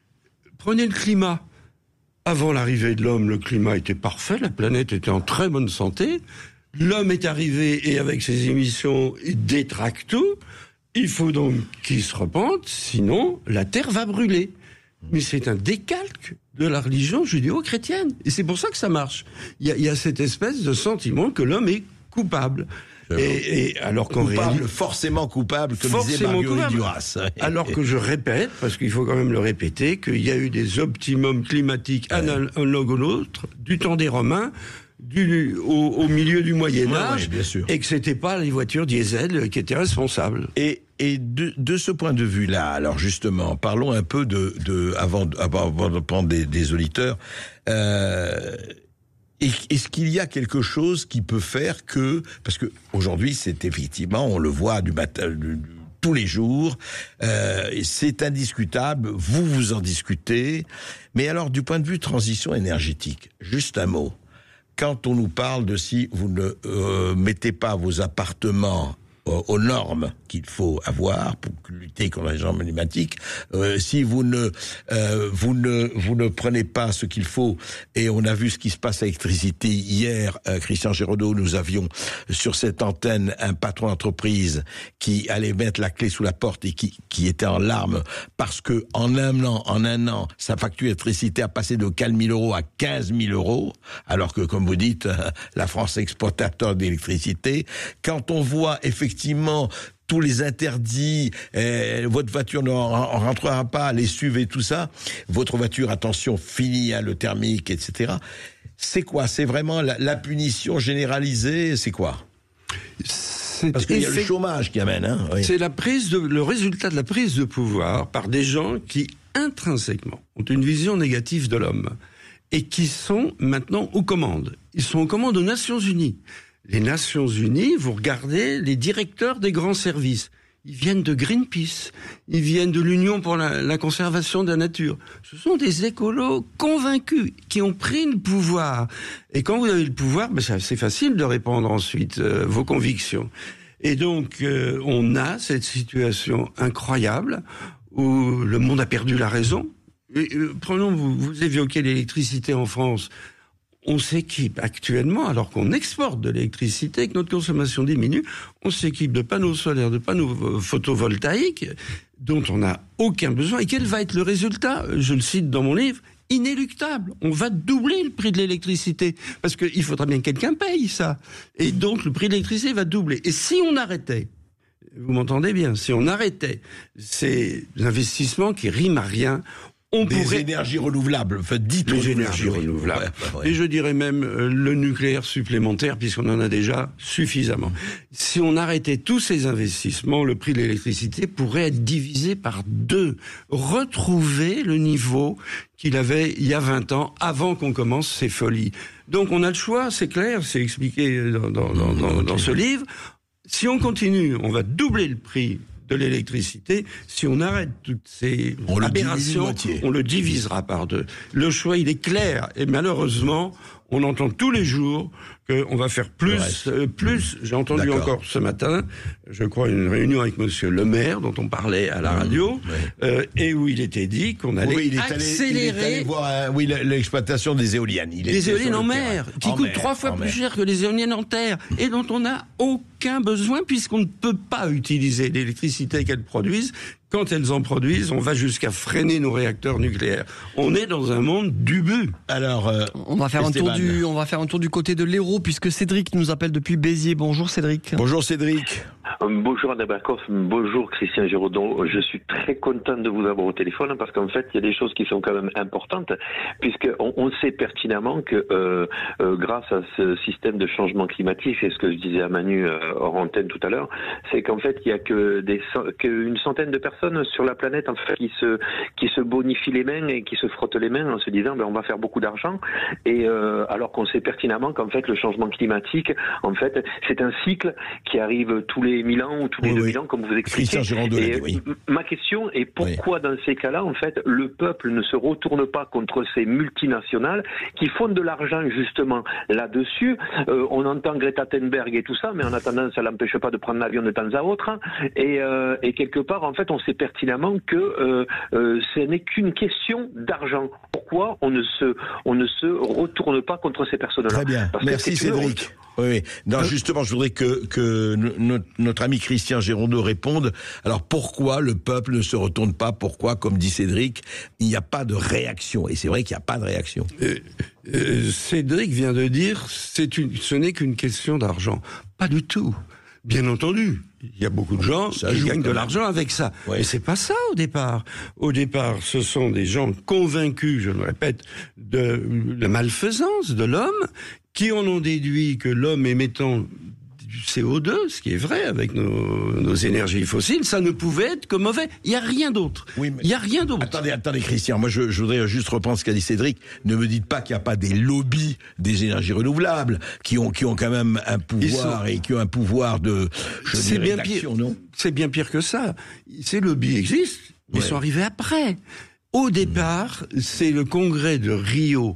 Prenez le climat. Avant l'arrivée de l'homme, le climat était parfait, la planète était en très bonne santé. L'homme est arrivé et avec ses émissions, il détraque tout. Il faut donc qu'il se repente, sinon la Terre va brûler. Mais c'est un décalque de la religion judéo-chrétienne. Et c'est pour ça que ça marche. Il y a, il y a cette espèce de sentiment que l'homme est coupable. Et, et alors qu'en coupable, réalité, forcément coupable, comme disait forcément Marguerite coupable. Duras. Alors que je répète, parce qu'il faut quand même le répéter, qu'il y a eu des optimums climatiques analogues aux nôtres, du temps des Romains, du, au, au milieu du Moyen-Âge, Ouais, ouais, bien sûr. et que c'était pas les voitures diesel qui étaient responsables. Et, et de, de ce point de vue-là, alors justement, parlons un peu de, de avant, avant, avant de prendre des, des auditeurs. Euh, Est-ce qu'il y a quelque chose qui peut faire que, parce que aujourd'hui c'est effectivement, on le voit du matin, du, du, tous les jours, euh, c'est indiscutable, vous vous en discutez, mais alors du point de vue transition énergétique, juste un mot. Quand on nous parle de si vous ne euh, mettez pas vos appartements aux, aux normes qu'il faut avoir pour lutter contre les changements climatiques, euh, si vous ne, euh, vous ne, vous ne prenez pas ce qu'il faut, et on a vu ce qui se passe à l'électricité hier, euh, Christian Géraudot, nous avions sur cette antenne un patron d'entreprise qui allait mettre la clé sous la porte et qui, qui était en larmes parce que en un an, en un an, sa facture d'électricité a passé de quatre mille euros à quinze mille euros, alors que, comme vous dites, la France est exportateur d'électricité. Quand on voit effectivement tous les interdits, euh, votre voiture ne rentrera pas, les S U V et tout ça, votre voiture, attention, fini, hein, le thermique, et cetera. C'est quoi? C'est vraiment la, la punition généralisée? C'est quoi? C'est Parce qu'il y a effect... le chômage qui amène. Hein, oui. C'est la prise de, le résultat de la prise de pouvoir par des gens qui, intrinsèquement, ont une vision négative de l'homme et qui sont maintenant aux commandes. Ils sont aux commandes aux Nations Unies. Les Nations Unies, vous regardez les directeurs des grands services. Ils viennent de Greenpeace, ils viennent de l'Union pour la, la conservation de la nature. Ce sont des écolos convaincus qui ont pris le pouvoir. Et quand vous avez le pouvoir, ben c'est facile de répandre ensuite euh, vos convictions. Et donc, euh, on a cette situation incroyable où le monde a perdu la raison. Et, euh, prenons, vous, vous évoquez l'électricité en France. On s'équipe actuellement, alors qu'on exporte de l'électricité, que notre consommation diminue, on s'équipe de panneaux solaires, de panneaux photovoltaïques, dont on n'a aucun besoin. Et quel va être le résultat? Je le cite dans mon livre, inéluctable. On va doubler le prix de l'électricité, parce qu'il faudra bien que quelqu'un paye ça. Et donc le prix de l'électricité va doubler. Et si on arrêtait, vous m'entendez bien, si on arrêtait ces investissements qui riment à rien, On Des pourrait... énergies renouvelables, enfin, dites Les renouvelables, énergies oui. renouvelables. Ouais, ouais. Et je dirais même euh, le nucléaire supplémentaire, puisqu'on en a déjà suffisamment. Si on arrêtait tous ces investissements, le prix de l'électricité pourrait être divisé par deux. Retrouver le niveau qu'il avait il y a vingt ans, avant qu'on commence ces folies. Donc on a le choix, c'est clair, c'est expliqué dans, dans, dans, dans, okay. dans ce livre. Si on continue, on va doubler le prix de l'électricité. Si on arrête toutes ces on aberrations, le on le divisera par deux. Le choix, il est clair. Et malheureusement, on entend tous les jours qu'on va faire plus, euh, plus. J'ai entendu D'accord. encore ce matin, je crois, une réunion avec Monsieur le maire, dont on parlait à la radio, mmh, euh, et où il était dit qu'on allait oui, il est allé, accélérer... il est allé voir, euh, oui, l'exploitation des éoliennes. Il les était éoliennes sur en le mer, terrain. qui En coûtent mer, trois fois en plus mer. cher que les éoliennes en terre, et dont on n'a aucun besoin, puisqu'on ne peut pas utiliser l'électricité qu'elles produisent. Quand elles en produisent, on va jusqu'à freiner nos réacteurs nucléaires. On est dans un monde d'ubu. Alors, euh, On va faire un tour Esteban. du, on va faire un tour du côté de l'Hérault puisque Cédric nous appelle depuis Béziers. Bonjour Cédric. Bonjour Cédric. Bonjour Anna Berkoff, bonjour Christian Giraudot. Je suis très content de vous avoir au téléphone parce qu'en fait, il y a des choses qui sont quand même importantes puisqu'on on sait pertinemment que euh, euh, grâce à ce système de changement climatique, c'est ce que je disais à Manu euh, hors antenne tout à l'heure, c'est qu'en fait, il y a que des qu'une centaine de personnes sur la planète en fait qui se qui se bonifient les mains et qui se frottent les mains en se disant ben on va faire beaucoup d'argent et euh, alors qu'on sait pertinemment qu'en fait le changement climatique, en fait, c'est un cycle qui arrive tous les mille ans ou tous les Oui, deux oui. mille ans comme vous expliquez. Christian Girondeau l'a Et dit, oui. m- ma question est pourquoi dans ces cas-là, en fait, le peuple ne se retourne pas contre ces multinationales qui font de l'argent justement là-dessus. Euh, on entend Greta Thunberg et tout ça, mais en attendant, ça l'empêche pas de prendre l'avion de temps à autre. Hein. Et, euh, et quelque part, en fait, on sait pertinemment que euh, euh, ce n'est qu'une question d'argent. Pourquoi on ne se, on ne se retourne pas contre ces personnes-là? Très bien. Parce que Merci c'est une Cédric. honte. Oui, oui. Non, justement, je voudrais que, que notre, notre ami Christian Girondeau réponde. Alors, pourquoi le peuple ne se retourne pas? Pourquoi, comme dit Cédric, il n'y a pas de réaction? Et c'est vrai qu'il n'y a pas de réaction. Euh, euh, Cédric vient de dire, c'est une, ce n'est qu'une question d'argent. Pas du tout. Bien entendu, il y a beaucoup de gens Ça qui joue gagnent quand de même. l'argent avec ça. Ouais. Mais c'est pas ça au départ. Au départ, ce sont des gens convaincus, je le répète, de la malfaisance de l'homme, qui en ont déduit que l'homme émettant du C O deux, ce qui est vrai avec nos, nos énergies fossiles, ça ne pouvait être que mauvais. Il n'y a rien d'autre. Oui, mais- Il n'y a rien d'autre. Attendez, attendez, Christian. Moi, je, je voudrais juste reprendre ce qu'a dit Cédric. Ne me dites pas qu'il n'y a pas des lobbies des énergies renouvelables qui ont, qui ont quand même un pouvoir sont- et qui ont un pouvoir de, je C'est dirais, bien d'action, pire. non? C'est bien pire que ça. Ces lobbies existent, mais Ouais. sont arrivés après. Au départ, c'est le congrès de Rio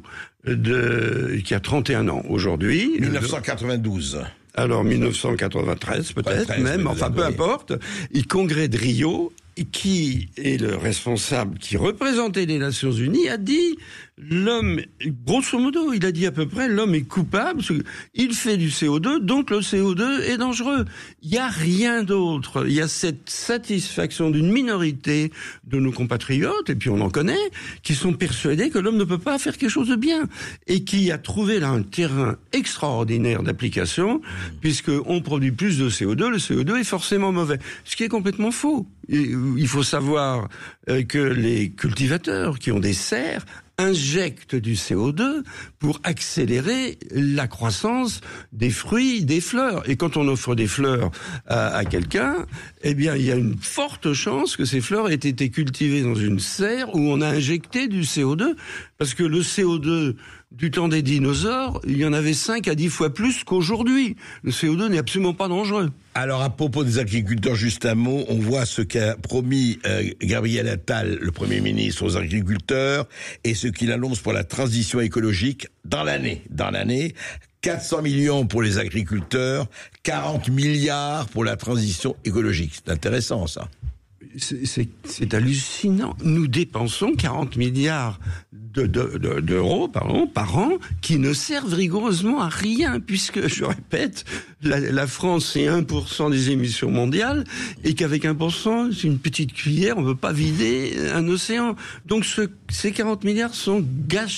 de, qui a trente et un ans aujourd'hui. mille neuf cent quatre-vingt-douze. Alors mille neuf cent quatre-vingt-treize peut-être treize, même, peut-être, enfin peu oui. importe. Il congrès de Rio, qui est le responsable, qui représentait les Nations Unies, a dit l'homme, grosso modo, il a dit à peu près l'homme est coupable, parce que il fait du C O deux, donc le C O deux est dangereux. Il n'y a rien d'autre. Il y a cette satisfaction d'une minorité de nos compatriotes, et puis on en connaît, qui sont persuadés que l'homme ne peut pas faire quelque chose de bien, et qui a trouvé là un terrain extraordinaire d'application, puisque on produit plus de C O deux, le C O deux est forcément mauvais, ce qui est complètement faux. Et il faut savoir euh, que les cultivateurs qui ont des serres injectent du C O deux pour accélérer la croissance des fruits, des fleurs. Et quand on offre des fleurs à, à quelqu'un, eh bien, il y a une forte chance que ces fleurs aient été cultivées dans une serre où on a injecté du C O deux, parce que le C O deux du temps des dinosaures, il y en avait cinq à dix fois plus qu'aujourd'hui. Le C O deux n'est absolument pas dangereux. Alors, à propos des agriculteurs, juste un mot. On voit ce qu'a promis euh, Gabriel Attal, le Premier ministre, aux agriculteurs, et ce qu'il annonce pour la transition écologique dans l'année. Dans l'année, quatre cents millions pour les agriculteurs, quarante milliards pour la transition écologique. C'est intéressant, ça. C'est, c'est, c'est hallucinant. Nous dépensons quarante milliards de, de, de, d'euros pardon, par an qui ne servent rigoureusement à rien, puisque, je répète, la, la France, c'est un pour cent des émissions mondiales, et qu'avec un pour cent, c'est une petite cuillère, on ne peut pas vider un océan. Donc ce, ces quarante milliards sont gâchés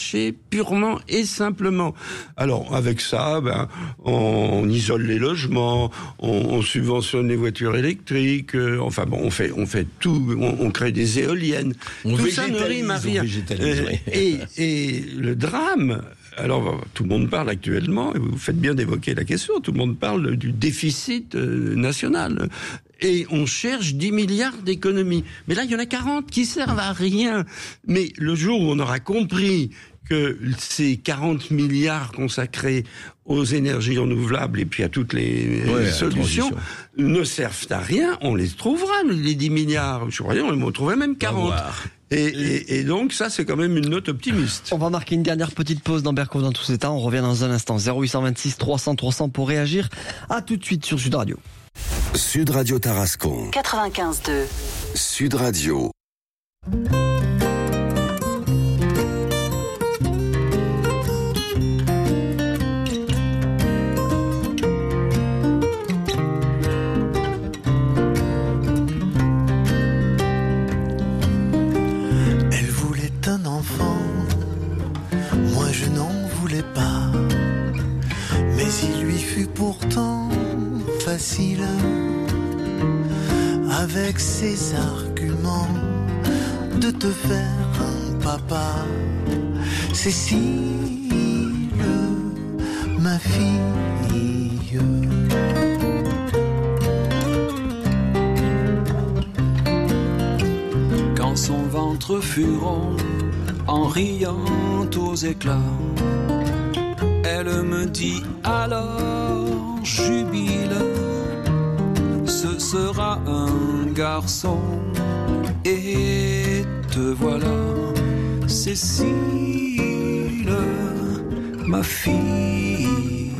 purement et simplement. Alors avec ça, ben, on, on isole les logements, on, on subventionne les voitures électriques, euh, enfin bon, on fait, on fait tout, on, on crée des éoliennes. On tout ça ne rime à rien. végétalise, oui. et, et le drame. Alors, tout le monde parle actuellement, et vous faites bien d'évoquer la question, tout le monde parle du déficit euh, national. Et on cherche dix milliards d'économies. Mais là, il y en a quarante qui servent à rien. Mais le jour où on aura compris que ces quarante milliards consacrés aux énergies renouvelables et puis à toutes les ouais, solutions ne servent à rien, on les trouvera, les dix milliards. Je croyais, on les trouverait même quarante. Et, et, et donc, ça, c'est quand même une note optimiste. On va marquer une dernière petite pause dans Berkov dans tous ces temps. On revient dans un instant. zéro huit cent vingt-six trois cents trois cents pour réagir. À tout de suite sur Sud Radio. Sud Radio Tarascon. quatre-vingt-quinze deux. Sud Radio. Elle voulait un enfant, moi je n'en voulais pas, mais il lui fut pourtant facile, avec ses arguments, de te faire un papa. Cécile, ma fille. Quand son ventre fut rond, en riant aux éclats, elle me dit alors, jubile, ce sera un garçon. Et te voilà, Cécile, ma fille.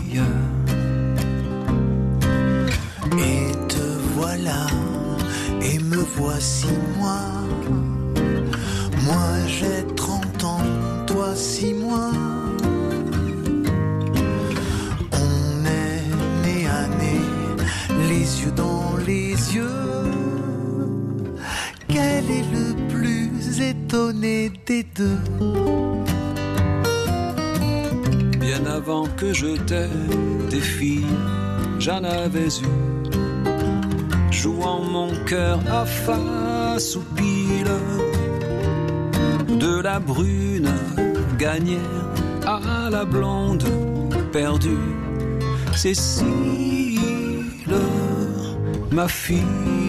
Et te voilà, et me voici moi. Moi j'ai trente ans, toi six mois. On est nez à nez, les yeux dans les yeux. Quel est le plus étonné des deux? Bien avant que je t'aie des filles, j'en avais eu, jouant mon cœur à face ou pile, de la brune gagnée à la blonde perdue. Cécile, ma fille.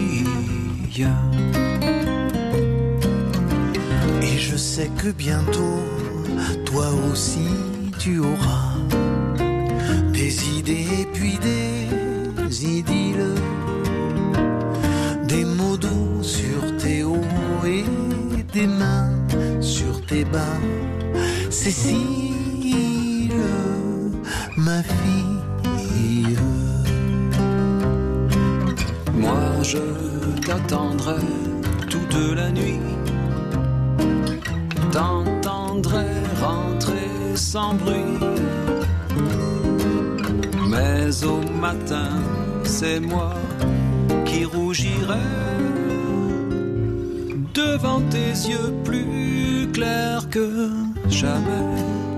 Et je sais que bientôt, toi aussi tu auras des idées puis des idylles, des mots doux sur tes hauts et des mains sur tes bas. Cécile, ma fille. Moi je t'attendrai toute la nuit, t'entendrai rentrer sans bruit, mais au matin c'est moi qui rougirai devant tes yeux plus clairs que jamais.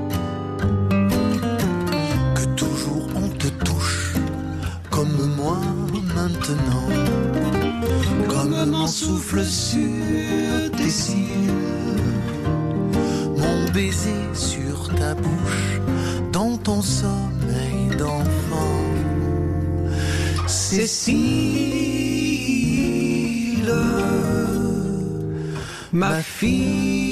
Que toujours on te touche comme moi maintenant, comme mon souffle sur tes cils, mon baiser sur ta bouche, dans ton sommeil d'enfant. Cécile, ma fille.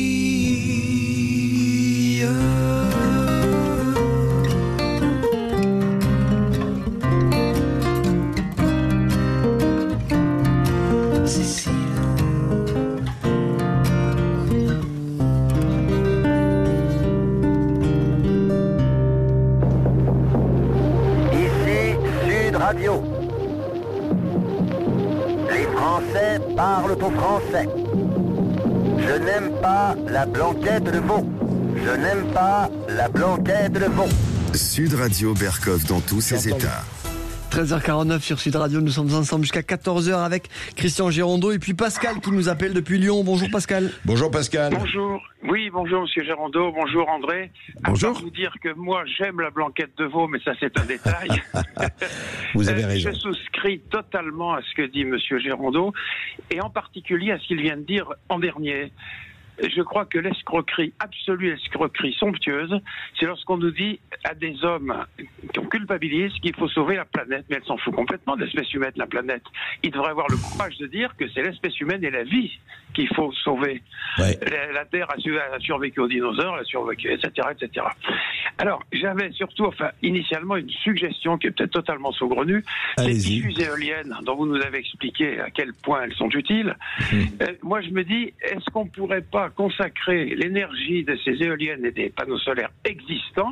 Radio. Les Français parlent au français. Je n'aime pas la blanquette de veau. Je n'aime pas la blanquette de veau. Sud Radio Berkov dans tous ses états. treize heures quarante-neuf sur Sud Radio, nous sommes ensemble jusqu'à quatorze heures avec Christian Girondeau et puis Pascal qui nous appelle depuis Lyon. Bonjour Pascal. Bonjour Pascal. Bonjour. Oui, bonjour Monsieur Girondeau, bonjour André. Bonjour. À part vous dire que moi j'aime la blanquette de veau, mais ça c'est un détail. Vous avez Euh, raison. Je souscris totalement à ce que dit Monsieur Girondeau, et en particulier à ce qu'il vient de dire en dernier. Je crois que l'escroquerie absolue, l'escroquerie somptueuse, c'est lorsqu'on nous dit à des hommes qu'on culpabilise qu'il faut sauver la planète, mais elle s'en fout complètement de l'espèce humaine, la planète. Il devrait avoir le courage de dire que c'est l'espèce humaine et la vie qu'il faut sauver. Ouais. La, la Terre a, su- a survécu aux dinosaures, elle a survécu, et cetera, et cetera. Alors, j'avais surtout, enfin, initialement une suggestion qui est peut-être totalement saugrenue. Les Allez-y. tissus éoliennes, dont vous nous avez expliqué à quel point elles sont utiles, Mmh. euh, moi je me dis, est-ce qu'on pourrait pas consacrer l'énergie de ces éoliennes et des panneaux solaires existants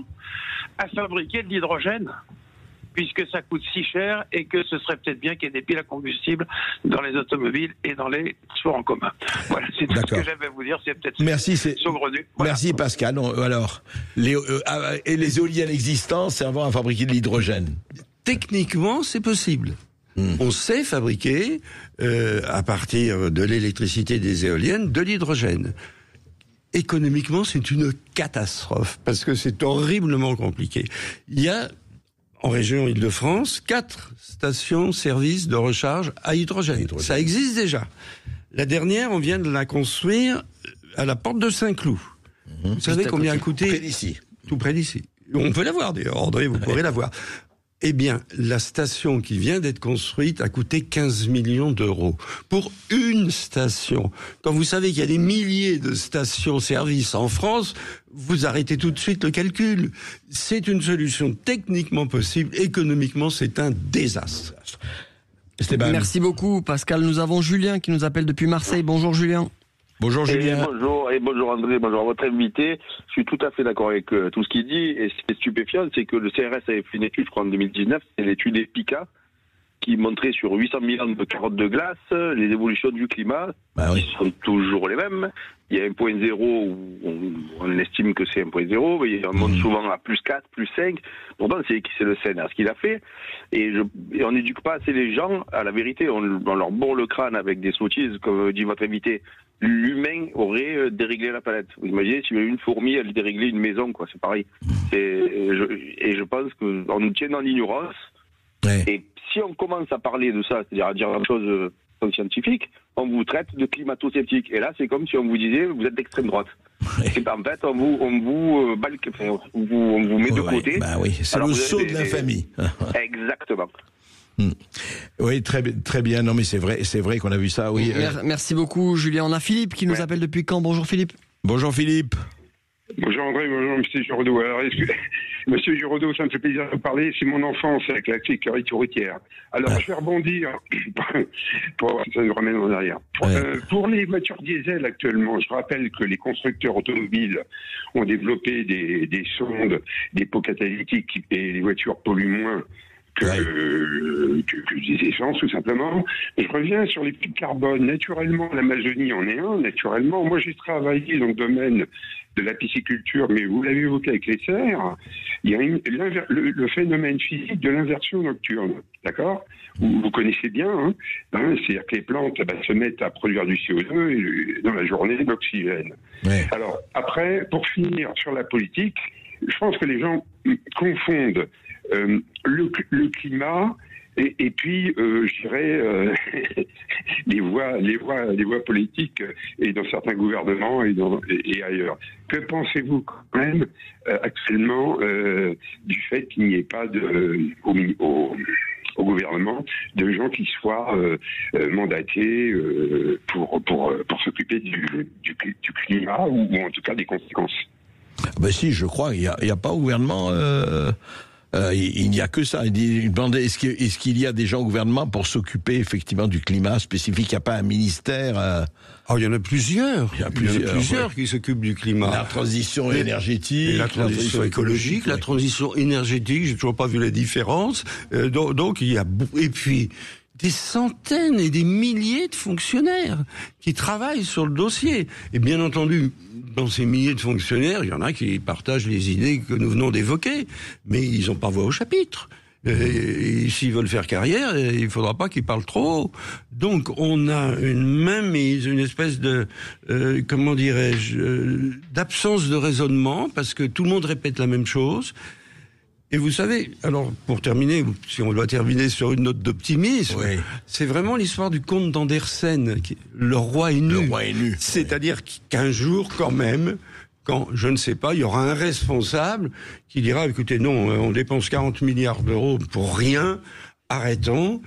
à fabriquer de l'hydrogène, puisque ça coûte si cher et que ce serait peut-être bien qu'il y ait des piles à combustible dans les automobiles et dans les sports en commun. Voilà, c'est tout ce D'accord. que j'avais à vous dire, c'est peut-être Merci, c'est- saugrenu. Voilà. Merci Pascal. On- Alors, les, euh, ah, et les éoliennes existantes servant à fabriquer de l'hydrogène. Techniquement, c'est possible. Hmm. On sait fabriquer, euh, à partir de l'électricité des éoliennes, de l'hydrogène. Économiquement, c'est une catastrophe, parce que c'est horriblement compliqué. Il y a, en région Île-de-France, quatre stations-service de recharge à hydrogène. Hydrogène. Ça existe déjà. La dernière, on vient de la construire à la porte de Saint-Cloud. Vous savez Juste à combien a côté. coûté Près d'ici. Tout près d'ici. On peut la voir d'ailleurs, André, vous pourrez la voir. Eh bien, la station qui vient d'être construite a coûté quinze millions d'euros. Pour une station. Quand vous savez qu'il y a des milliers de stations-service en France, vous arrêtez tout de suite le calcul. C'est une solution techniquement possible, économiquement c'est un désastre. Esteban. Merci beaucoup Pascal. Nous avons Julien qui nous appelle depuis Marseille. Bonjour Julien. Bonjour Et Julien. bonjour, et bonjour André, bonjour à votre invité. Je suis tout à fait d'accord avec euh, tout ce qu'il dit. Et ce qui est stupéfiant, c'est que le C R S avait fait une étude, je crois, en deux mille dix-neuf, c'est l'étude EPICA, qui montrait sur huit cents mille ans de carottes de glace les évolutions du climat, Bah oui. qui sont toujours les mêmes. Il y a un point zéro où on, on estime que c'est un point zéro, mais on monte souvent à plus quatre, plus cinq. Pourtant, c'est, c'est le C N R ce qu'il a fait. Et, je, et on n'éduque pas assez les gens à la vérité. On, on leur bourre le crâne avec des sottises, comme dit votre invité. L'humain aurait euh, déréglé la planète. Vous imaginez si une fourmi, elle déréglait une maison, quoi. C'est pareil. C'est, et, je, et je pense qu'on nous tient dans l'ignorance. Ouais. Et si on commence à parler de ça, c'est-à-dire à dire des choses euh, comme scientifiques, on vous traite de climato-sceptique. Et là, c'est comme si on vous disait, vous êtes d'extrême droite. Ouais. Et ben, en fait, on vous, on vous, euh, balque- enfin, on vous, on vous met de Ouais, côté. Bah oui, c'est Alors le vous avez saut des- de l'infamie. Exactement. Hmm. Oui, très, bi- très bien. Non, mais c'est vrai, c'est vrai qu'on a vu ça. Oui. Euh, Mer- Merci beaucoup Julien. On a Philippe qui nous Ouais. appelle depuis Caen. Bonjour Philippe. bonjour Philippe. Bonjour André, bonjour Monsieur Girodeau. Alors, excuse- Monsieur Girodeau, ça me fait plaisir de vous parler. C'est mon enfance avec la sécurité routière. Alors, Ah. je vais rebondir. pour, ça nous ramène en arrière. Pour, Ouais. euh, pour les voitures diesel actuellement, je rappelle que les constructeurs automobiles ont développé des, des sondes, des pots catalytiques et les voitures polluent moins que, Ouais. euh, que, que des essences, tout simplement. Et je reviens sur les puits de carbone. Naturellement, l'Amazonie en est un, naturellement. Moi, j'ai travaillé dans le domaine de la pisciculture, mais vous l'avez évoqué avec les serres, il y a une, l'inver- le, le phénomène physique de l'inversion nocturne, d'accord vous, vous connaissez bien, hein, hein, c'est-à-dire que les plantes bah, se mettent à produire du C O deux et dans la journée de l'oxygène. Ouais. Alors, après, pour finir sur la politique, je pense que les gens confondent euh, le, le climat et, et puis, euh, je dirais, euh, les voies, les voies, les voies politiques et dans certains gouvernements et, dans, et, et ailleurs. Que pensez-vous quand même euh, actuellement euh, du fait qu'il n'y ait pas de, au, au, au gouvernement de gens qui soient euh, euh, mandatés euh, pour, pour, pour s'occuper du, du, du climat ou, ou en tout cas des conséquences? Ben si, je crois, il n'y a, il y a pas au gouvernement... Euh... Euh, il, il n'y a que ça. Il, dit, il demandait est-ce, que, est-ce qu'il y a des gens au gouvernement pour s'occuper effectivement du climat spécifique? Il n'y a pas un ministère euh... Oh, il y en a plusieurs. Il y a Il y en plusieurs, a plusieurs ouais. qui s'occupent du climat. La transition Et- énergétique, Et la transition écologique, la ouais. transition énergétique, j'ai toujours pas vu la différence. Euh, donc, donc il y a bou- et puis des centaines et des milliers de fonctionnaires qui travaillent sur le dossier. Et bien entendu, dans ces milliers de fonctionnaires, il y en a qui partagent les idées que nous venons d'évoquer, mais ils n'ont pas voix au chapitre. Et, et s'ils veulent faire carrière, il faudra pas qu'ils parlent trop haut. Donc on a une mainmise, une espèce de, euh, comment dirais-je, euh, d'absence de raisonnement, parce que tout le monde répète la même chose. Et vous savez, alors pour terminer, si on doit terminer sur une note d'optimisme, oui. c'est vraiment l'histoire du comte d'Andersen, qui, le roi est nu. Le roi est nu. C'est-à-dire qu'un jour, quand même, quand, je ne sais pas, il y aura un responsable qui dira, écoutez, non, on dépense quarante milliards d'euros pour rien, arrêtons,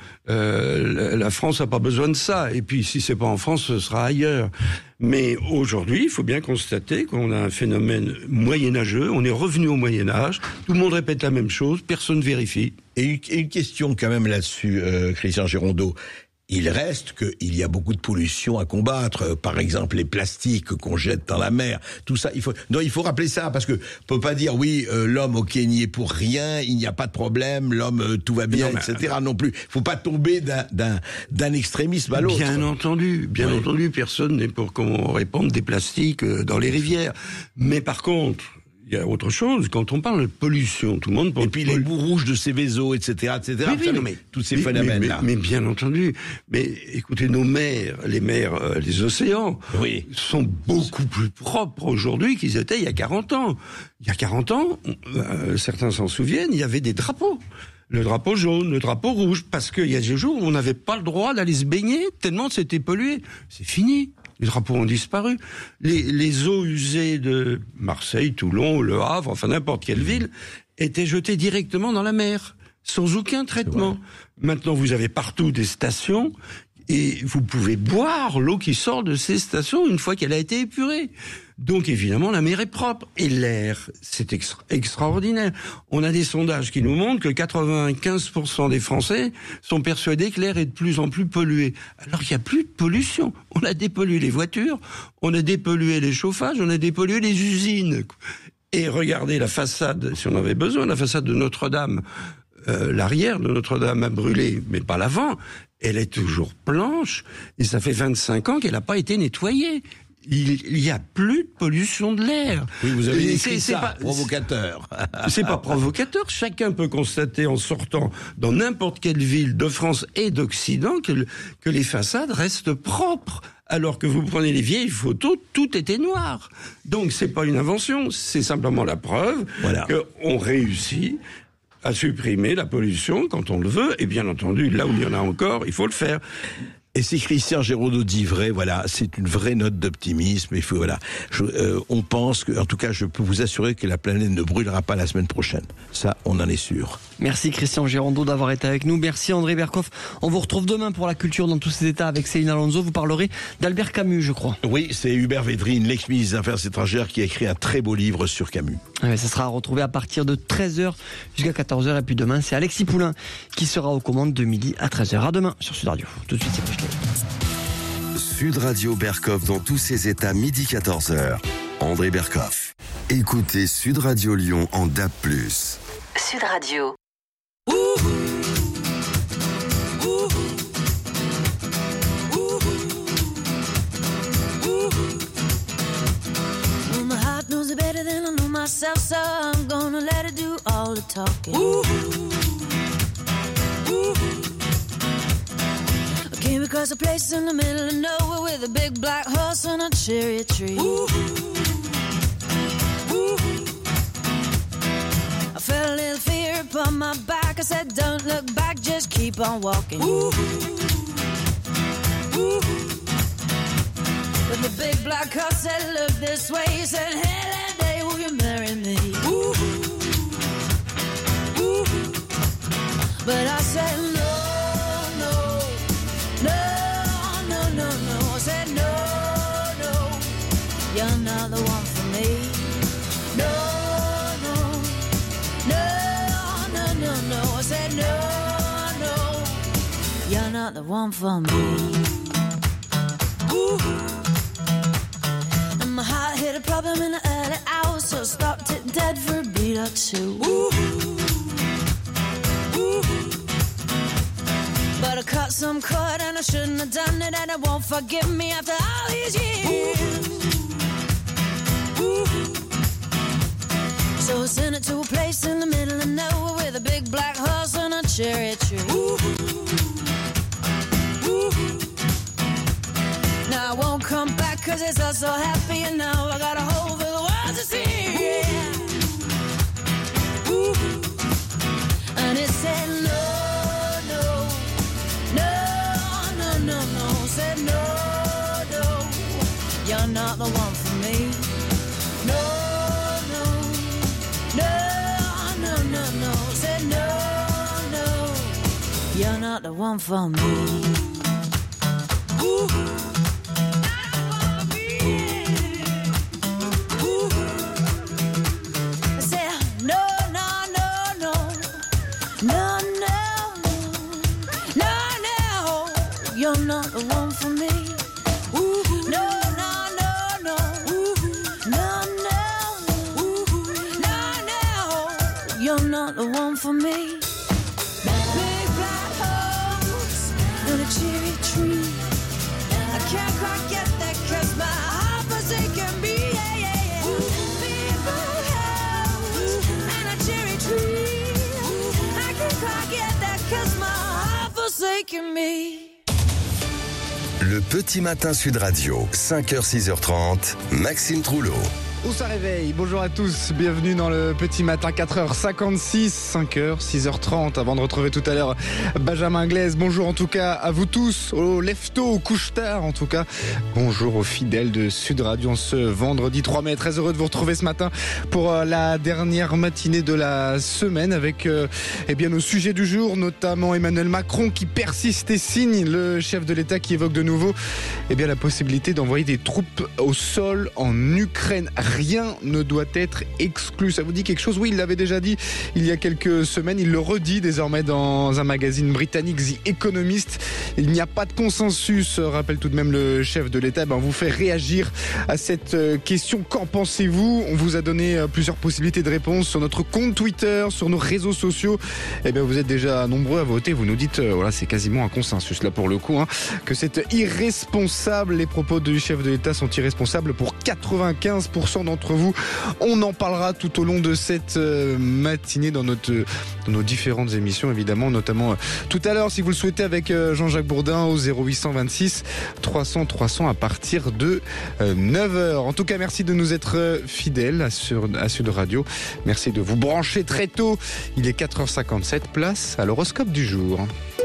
euh, la France n'a pas besoin de ça. Et puis, si c'est pas en France, ce sera ailleurs. Mais aujourd'hui, il faut bien constater qu'on a un phénomène moyenâgeux, on est revenu au Moyen-Âge, tout le monde répète la même chose, personne vérifie. Et une, et une question quand même là-dessus, euh, Christian Girondeau. Il reste qu'il y a beaucoup de pollution à combattre, par exemple les plastiques qu'on jette dans la mer, tout ça. Il faut, non, il faut rappeler ça parce que on peut pas dire oui, euh, l'homme ok n'y est pour rien, il n'y a pas de problème, l'homme euh, tout va bien, non, et cetera. Non plus. Il faut pas tomber d'un d'un d'un extrémisme à l'autre. Bien entendu, bien oui. entendu, personne n'est pour qu'on répande des plastiques dans les rivières. Mais par contre, il y a autre chose, quand on parle de pollution, tout le monde... Et puis les bouts rouges de Céveso, et cetera, et cetera. Oui, oui, non, mais, tous ces mais, phénomènes-là. Mais, mais, mais bien entendu. Mais écoutez, nos mers, les mers, euh, les océans, oui. sont beaucoup plus propres aujourd'hui qu'ils étaient il y a quarante ans. Il y a quarante ans, euh, certains s'en souviennent, il y avait des drapeaux. Le drapeau jaune, le drapeau rouge, parce qu'il y a des jours où on n'avait pas le droit d'aller se baigner, tellement c'était pollué. C'est fini. Les drapeaux ont disparu. Les, les eaux usées de Marseille, Toulon, Le Havre, enfin n'importe quelle ville, étaient jetées directement dans la mer, sans aucun traitement. Maintenant, vous avez partout des stations, et vous pouvez boire l'eau qui sort de ces stations une fois qu'elle a été épurée. Donc évidemment, la mer est propre. Et l'air, c'est extra- extraordinaire. On a des sondages qui nous montrent que quatre-vingt-quinze pour cent des Français sont persuadés que l'air est de plus en plus pollué. Alors il n'y a plus de pollution. On a dépollué les voitures, on a dépollué les chauffages, on a dépollué les usines. Et regardez la façade, si on avait besoin, la façade de Notre-Dame, euh, l'arrière de Notre-Dame a brûlé, mais pas l'avant. Elle est toujours blanche, et ça fait vingt-cinq ans qu'elle n'a pas été nettoyée. Il n'y a plus de pollution de l'air. Oui, vous avez écrit c'est, c'est ça, pas, provocateur. C'est pas provocateur. Chacun peut constater en sortant dans n'importe quelle ville de France et d'Occident que, le, que les façades restent propres. Alors que vous prenez les vieilles photos, tout était noir. Donc c'est pas une invention, c'est simplement la preuve voilà. qu'on réussit à supprimer la pollution quand on le veut. Et bien entendu, là où il y en a encore, il faut le faire. Et c'est Christian Girondeau dit vrai, voilà, c'est une vraie note d'optimisme. Il faut, voilà, je, euh, on pense que, en tout cas, je peux vous assurer que la planète ne brûlera pas la semaine prochaine. Ça, on en est sûr. Merci Christian Girondeau d'avoir été avec nous. Merci André Berkoff. On vous retrouve demain pour la culture dans tous ses états avec Céline Alonso. Vous parlerez d'Albert Camus, je crois. Oui, c'est Hubert Védrine, l'ex-ministre des Affaires étrangères, qui a écrit un très beau livre sur Camus. Ouais, ça sera retrouvé à partir de treize heures jusqu'à quatorze heures. Et puis demain, c'est Alexis Poulain qui sera aux commandes de midi à treize heures. À demain sur Sud Radio. Tout de suite, c'est Michelet. Sud Radio Berkoff dans tous ses états, midi quatorze heures. André Berkoff. Écoutez Sud Radio Lyon en D A B plus. Sud Radio. Well, my heart knows it better than I know myself, so I'm gonna let it do all the talking. Ooh. Ooh. Came across a place in the middle of nowhere with a big black horse and a cherry tree. Ooh. Ooh. I felt a little fear upon my back. I said, don't look back, just keep on walking. Ooh. Ooh. But the big black horse said, look this way. He said, hey, that day, will you marry me? Ooh. Ooh. But I said, no. You're not the one for me. No, no, no, no, no, no. I said no, no. You're not the one for me. Ooh. And my heart hit a problem in the early hours, so I stopped it dead for a beat or two. Ooh. Ooh. But I cut some cord and I shouldn't have done it, and it won't forgive me after all these years. Ooh. So I sent it to a place in the middle of nowhere with a big black horse and a cherry tree. Ooh, ooh. Now I won't come back cause it's all so happy and now I got a hole for the world to see. Yeah. Ooh. And it said no, no, no, no, no, no. Said no, no, you're not the one for me. No, no, no, no, no, no. Said no, no, you're not the one for me. Ooh. You're not the one for me. Ooh, no, no, no, no. Ooh, no, no. Ooh, no, no. You're not the one for me. Big black holes and a cherry tree. I can't quite get that cause my heart forsaken me. Yeah, yeah, yeah. Big black holes and a cherry tree. I can't quite get that cause my heart forsaken me. Le petit matin Sud Radio, cinq heures six heures trente, Maxime Trouleau. Où ça réveille? Bonjour à tous, bienvenue dans le petit matin, quatre heures cinquante-six, cinq heures, six heures trente, avant de retrouver tout à l'heure Benjamin Glaise. Bonjour en tout cas à vous tous, au lève-tôt, au couche-tard en tout cas. Bonjour aux fidèles de Sud Radio ce vendredi trois mai. Très heureux de vous retrouver ce matin pour la dernière matinée de la semaine avec euh, eh bien, nos sujets du jour, notamment Emmanuel Macron qui persiste et signe, le chef de l'État qui évoque de nouveau eh bien, la possibilité d'envoyer des troupes au sol en Ukraine. Rien ne doit être exclu. Ça vous dit quelque chose? Oui, il l'avait déjà dit il y a quelques semaines. Il le redit désormais dans un magazine britannique, The Economist. Il n'y a pas de consensus, rappelle tout de même le chef de l'État. Ben, on vous fait réagir à cette question. Qu'en pensez-vous? On vous a donné plusieurs possibilités de réponse sur notre compte Twitter, sur nos réseaux sociaux. Eh bien, vous êtes déjà nombreux à voter. Vous nous dites, euh, voilà, c'est quasiment un consensus là pour le coup, hein, que c'est irresponsable. Les propos du chef de l'État sont irresponsables pour quatre-vingt-quinze pour cent d'entre vous. On en parlera tout au long de cette euh, matinée dans, notre, dans nos différentes émissions, évidemment, notamment euh, tout à l'heure, si vous le souhaitez, avec euh, Jean-Jacques Bourdin au zéro huit cent vingt-six trois cents trois cents à partir de euh, neuf heures. En tout cas, merci de nous être euh, fidèles à, sur, à Sud Radio. Merci de vous brancher très tôt. Il est quatre heures cinquante-sept, place à l'horoscope du jour.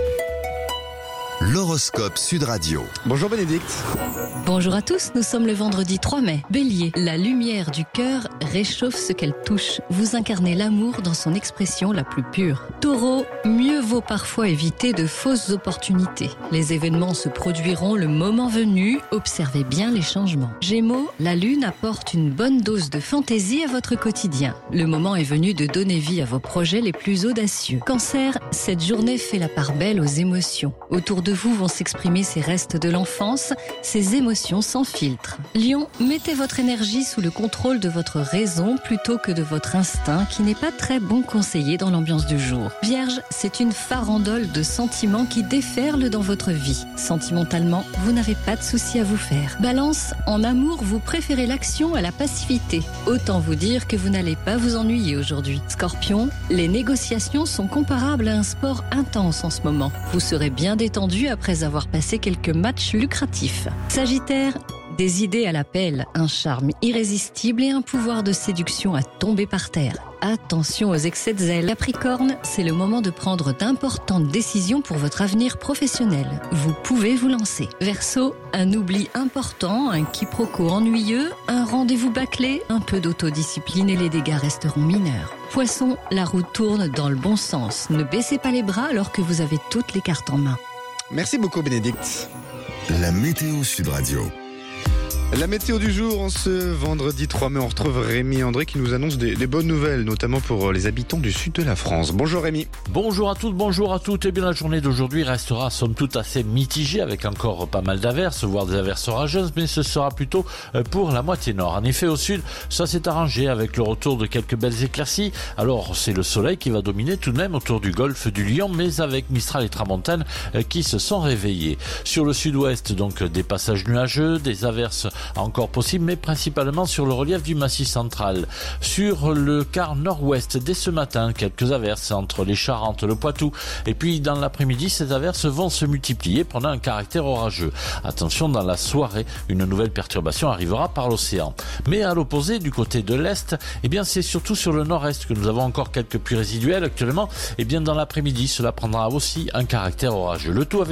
L'horoscope Sud Radio. Bonjour Bénédicte. Bonjour à tous, nous sommes le vendredi trois mai. Bélier, la lumière du cœur réchauffe ce qu'elle touche. Vous incarnez l'amour dans son expression la plus pure. Taureau, mieux vaut parfois éviter de fausses opportunités. Les événements se produiront le moment venu, observez bien les changements. Gémeaux, la lune apporte une bonne dose de fantaisie à votre quotidien. Le moment est venu de donner vie à vos projets les plus audacieux. Cancer, cette journée fait la part belle aux émotions. Autour de vous vont s'exprimer ces restes de l'enfance, ces émotions sans filtre. Lion, mettez votre énergie sous le contrôle de votre raison plutôt que de votre instinct qui n'est pas très bon conseiller dans l'ambiance du jour. Vierge, c'est une farandole de sentiments qui déferlent dans votre vie. Sentimentalement, vous n'avez pas de soucis à vous faire. Balance, en amour, vous préférez l'action à la passivité. Autant vous dire que vous n'allez pas vous ennuyer aujourd'hui. Scorpion, les négociations sont comparables à un sport intense en ce moment. Vous serez bien détendu après avoir passé quelques matchs lucratifs. Sagittaire, des idées à l'appel, un charme irrésistible et un pouvoir de séduction à tomber par terre. Attention aux excès de zèle. Capricorne, c'est le moment de prendre d'importantes décisions pour votre avenir professionnel. Vous pouvez vous lancer. Verseau, un oubli important, un quiproquo ennuyeux, un rendez-vous bâclé, un peu d'autodiscipline et les dégâts resteront mineurs. Poisson, la roue tourne dans le bon sens. Ne baissez pas les bras alors que vous avez toutes les cartes en main. Merci beaucoup Bénédicte. La météo Sud Radio. La météo du jour, en ce vendredi trois mai, on retrouve Rémi André qui nous annonce des, des bonnes nouvelles, notamment pour les habitants du sud de la France. Bonjour Rémi. Bonjour à toutes, bonjour à toutes. Eh bien, la journée d'aujourd'hui restera somme toute assez mitigée avec encore pas mal d'averses, voire des averses orageuses, mais ce sera plutôt pour la moitié nord. En effet, au sud, ça s'est arrangé avec le retour de quelques belles éclaircies. Alors, c'est le soleil qui va dominer tout de même autour du golfe du Lion, mais avec Mistral et Tramontane qui se sont réveillés. Sur le sud-ouest, donc, des passages nuageux, des averses encore possibles, mais principalement sur le relief du Massif central. Sur le quart nord-ouest, dès ce matin, quelques averses entre les Charentes, le Poitou, et puis dans l'après-midi, ces averses vont se multiplier, prenant un caractère orageux. Attention, dans la soirée, une nouvelle perturbation arrivera par l'océan. Mais à l'opposé, du côté de l'est, eh bien, c'est surtout sur le nord-est que nous avons encore quelques pluies résiduelles actuellement. Eh bien, dans l'après-midi, cela prendra aussi un caractère orageux. Le tout avec